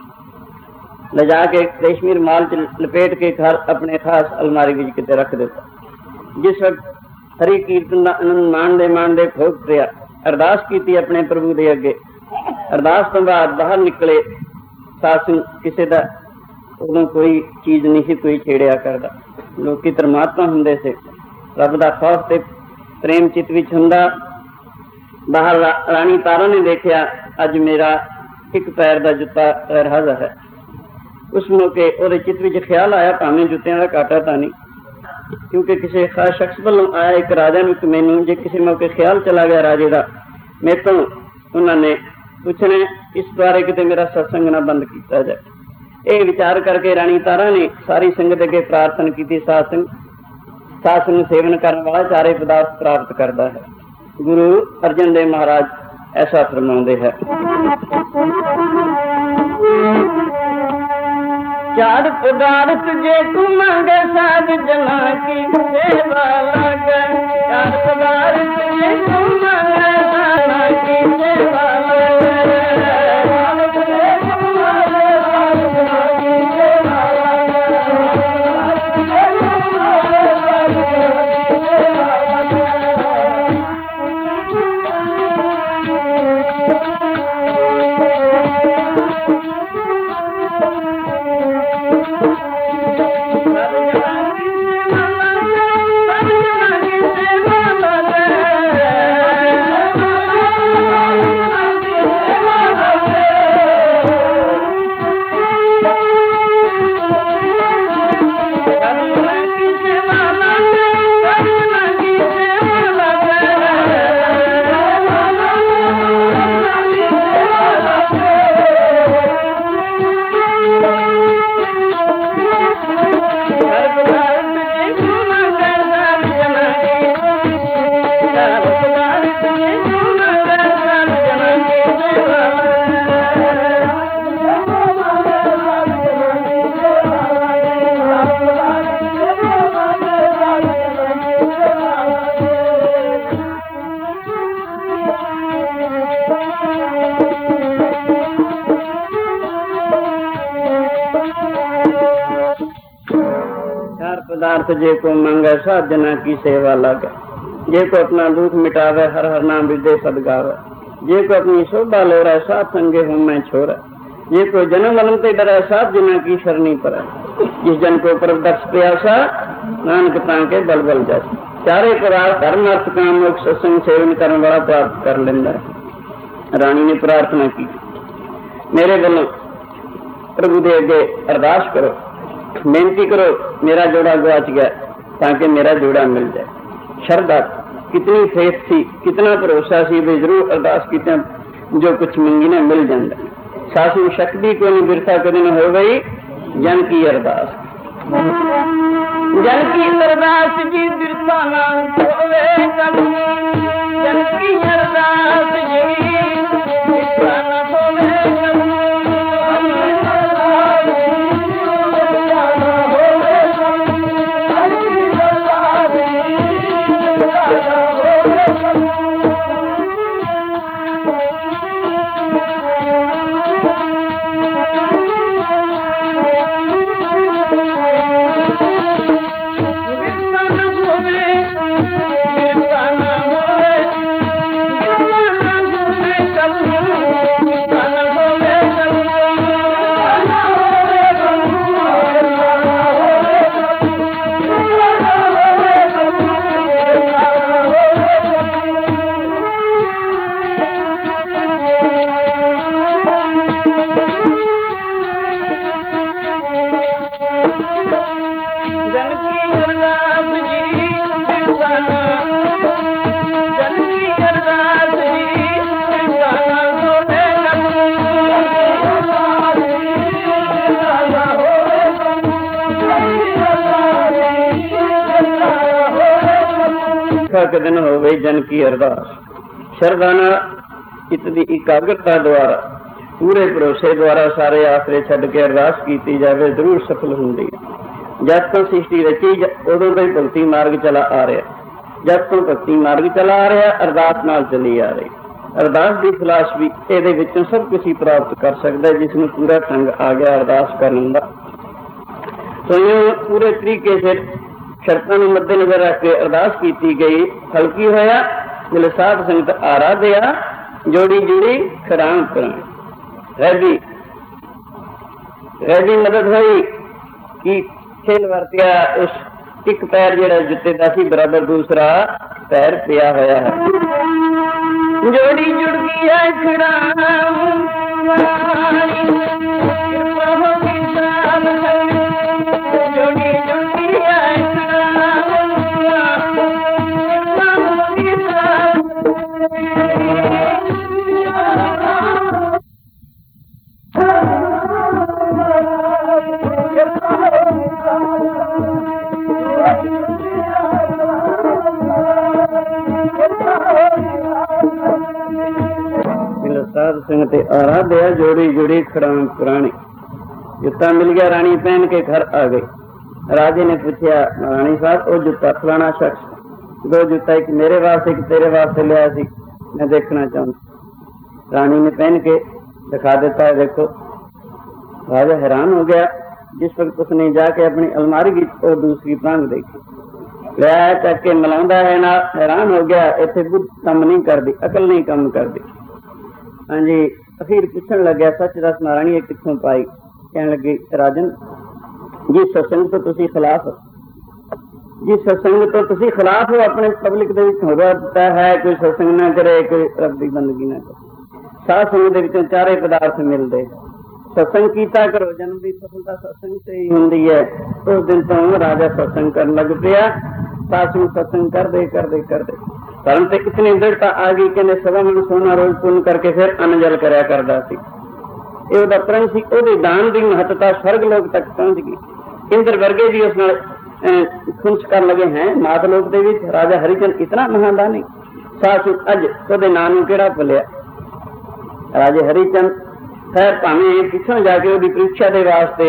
Speaker 1: ले जाके रेशमी रुमाल च लपेट के घर अपने खास अलमारी में किते रख दिता। जिस वक्त हरि कीर्तन का आनंद माणदे भोग पिया, अरदास की अपने प्रभु के अगे। अरदास तो बाद बाहर निकले, सासू किसी का उदों कोई चीज नहीं सी कोई छेड़िया करता। लोग धर्मात्मा हुंदे से, रब का खौफ ते प्रेम चित विच हुंदा। बाहर राणी तारा ने देखा अज मेरा एक पैर का जुत्ता रहा है। उस मौके और चित विच ख्याल आया भावें जुत्तियां का घाटा तो नहीं, क्योंकि किसी खास शख्स वालों आया एक राजा ने मैनू जे किसी मौके ख्याल चला गया राजे का, मेरे तो उन्होंने पूछने इस बारे किते मेरा सत्संग ना बंद किया जाए। ये विचार करके रानी तारा ने सारी संगत अगे प्रार्थना की। सासंग सेवन करने वाला चारे पदार्थ प्राप्त करता है। गुरु अर्जन देव महाराज ऐसा फरमाते हैं। चार पदार्थ जे तू मांगे साध जना की सेवा लागे। चार पदार्थ जे तू मांगे जना की सेवा लागे। पदार्थ जे को मांगे साध जना की सेवा लागे। जे को अपना दुख मिटावे हर हर नाम विदे सदगावे। जे को अपनी शोभा लोरे साथ संगे हूँ मैं छोरा। जे को जन्म मरण ते डरे साथ जना की शरणी पड़े। जिस जन को परदर्श प्यासा नानक तांके बल बल जाए। चारे पदार्थ धर्म अर्थ काम मोक्ष सत्संग सेवन करने वाला प्राप्त कर लेंदा है। रानी ने प्रार्थना की, मेरे वालों प्रभु दे अगे अरदास करो, बेनती करो, मेरा जोड़ा गुआच गया ताकि मेरा जोड़ा मिल जाए। श्रद्धा कितनी फेथ थी, कितना भरोसा सी भी जरूर अरदास की जो कुछ मंगी ने मिल जाता। सासू शक्ति को नहीं बिरथा कदन हो गई जन की अरदास। जन की अरदास जी बिरथा ना होवे कभी। जन की अरदास जी बिरथा ना होवे कभी। के दिन हो गई जन की अरदास। श्रद्धा इतनी एकाग्रता द्वारा पूरे भरोसे द्वारा सारे आसरे छड़ के अरदास की जाए जरूर सफल होंगी। जब तो सृष्टि रची उदों तो भक्ति मार्ग चला आ रहा। जब तो भक्ति मार्ग चला आ रहा अरदास नाल चली आ रही। अरदास की फिलासफी ये सब कुछ ही प्राप्त कर सकता है जिसमें पूरा ढंग आ गया अरदास करने का। तो ये पूरे तरीके से शर्तों को मद्देनजर रख के अरदास की गई। हल्की होया जिले साध संगत आराध्या जोड़ी जुड़ी खराम करें। रैदी मदद हुई कि खेल वरतिया उस एक पैर जेड़ा जुत्ते का सी बराबर दूसरा पैर पिया होया है। जोड़ी जुड़ गई है खराम जोड़ी जुड़ गई है ते आराध्या जोड़ी जुड़ी खड़ाम पुरानी। जूता मिल गया, रानी पहन के घर आ गई। राजे ने पूछा, रानी साहब वो जूता फलाना शख्स, दो जूता, एक मेरे वास्ते एक तेरे वास्ते लिया सी, मैं देखना चाहूँ। रानी ने पहन के दिखा देता है, देखो। राजा हैरान हो गया। जिस वक्त उसने जाके अपनी अलमारी की और दूसरी प्रांग देखी, लिया चक के मिलाਉਂਦਾ है ना, हैरान हो गया। इतने बुद्ध कम नहीं करती, अकल नहीं कम करती। हाँ जी, अखीर पूछन लग गया, सच दस महारानी ये कितों पाई? कहने लगी, राजन जी सत्संग तो तुसी खिलाफ हो, जी सत्संग तो तुसी खिलाफ हो। अपने पब्लिक दे विच होता है कोई सत्संग ना करे, कोई रब दी बंदगी ना करे। साध संग दे विचों चारे पदार्थ मिलते, सत्संग कीता करो। जन्म की सफलता सत्संग से ही होंदी है। उस दिन तो राजा सत्संग करने लग पिया। सासू सत्संग कर दे धर्म से इतनी दृढ़ता आ गई कि सवा मन सोना रोज पुण्य करके फिर अन्न जल करया करदा सी। ਇਹ ਉਹਦਾ ਪ੍ਰਣ ਸੀ। ਉਹਦੇ ਦਾਨ ਦੀ ਮਹੱਤਤਾ स्वर्ग लोक तक पहुंच गई। इंद्र वर्गे भी उस नाल खुंच कर लगे हैं। मात लोक दे विच राजा हरिचंद इतना महादानी। सासू अज ਉਹਦੇ ਨਾਂ ਨੂੰ ਕਿਹੜਾ ਭੁੱਲਿਆ। राजे हरिचंद खैर भावें पिछों जाके ਉਹਦੀ ਪ੍ਰੀਖਿਆ ਦੇ वास्ते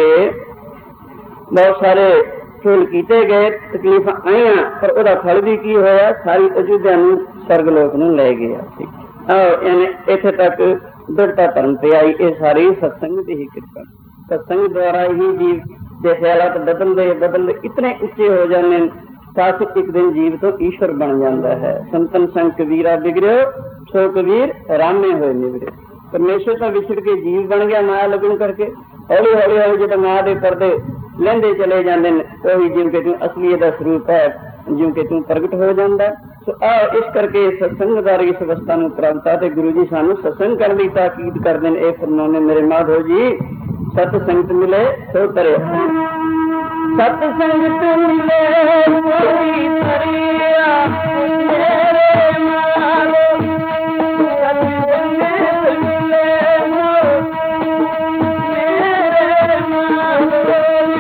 Speaker 1: बहुत सारे खेल किए गए, तकलीफा आईया, पर ਉਹਦਾ फल भी की होया, सारी अयोध्या ਨੂੰ स्वर्ग लोक ਨੂੰ ले गया। इत्थे तक दृढ़ता धर्म पे आई। ये सारी सत्संग की ही कृपा। सत्संग द्वारा ही जीव के ख्यालात बदलते इतने उच्चे हो जाते हैं, साथ एक दिन जीव तो ईश्वर बन जाता है। संतन संग कबीरा बिगड़ो, सो कबीर रामे होए निवरे। परमेश्वर तो विछड़ के जीव बन गया माया लगन करके। हौली हौली हौली जो माया के पर्दे लेंदे चले जाते हैं, वही जीव के तू असली का स्वरूप है, जीव के तू प्रगट हो जाता है। सो इस करके सत्संग द्वारा इस अवस्था में प्राप्त है। गुरु जी सानू सत्संग करने की ताकीद करते हैं। ये फरमाने मेरे माधो जी, सत्संगत मिले सो तरे, सत्संगत मिले कोई तरिया, मेरे माधो सत्संगत मिले मेरे माधो।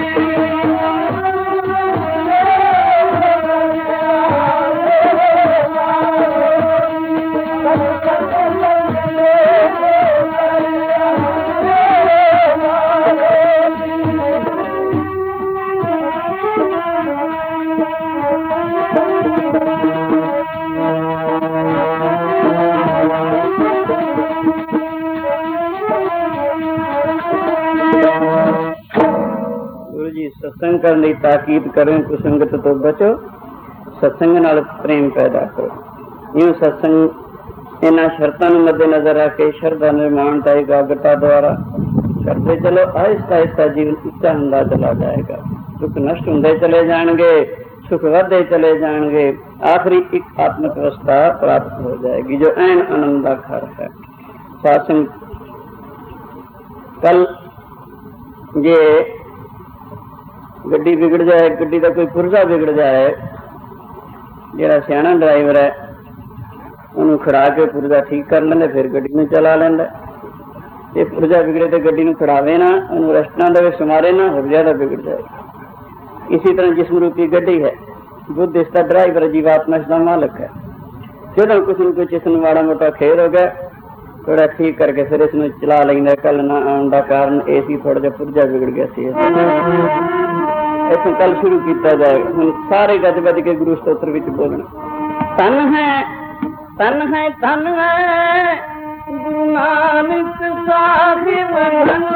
Speaker 1: सत्संग करने की ताकीद करें, कुसंगत तो बचो, सत्संग नाल प्रेम पैदा करो। यूं सत्संग इन्हां शर्तां नूं मद्देनजर रख के श्रद्धा निर्माणता एकाग्रता द्वारा करते चलो। आहिस्ता आहिस्ता जीवन उच्चा हुंदा चला जाएगा। दुख नष्ट होंदे चले जाएंगे, सुख वधदे चले जाएंगे। आखिरी एक आत्मिक अवस्था प्राप्त हो जाएगी जो ऐन आनंद का घर है। सत्संग कल जे गड्डी बिगड़ जाए, गड्डी का कोई पुर्जा बिगड़ जाए, जिहड़ा सियाणा ड्राइवर है उन्होंने खड़ा के पुर्जा ठीक कर लेंदा, फिर गड्डी में चला लेंदा। जे पुर्जा बिगड़े तो गड्डी में खड़ावे ना, उन्होंने रेस्ट ना देवे, समारे ना, और ज्यादा बिगड़ जाए। इसी तरह जिस्म रूपी गड्डी है, बुद्ध इसका ड्राइवर, जीवात्मा इसका मालिक है। जो कुछ न कुछ इसमें माड़ा मोटा खेर हो गया, थोड़ा ठीक करके फिर इसमें चला लेंगे। कल ना आने का कारण ये सी, थोड़ा जहा पुर्जा बिगड़ गया सी, इसमें कल शुरू किया जाएगा। हम सारे गज बज के गुरु स्त्रोत्र विच बोलना। तन है तन है तन है गुरु नानक साहिब धन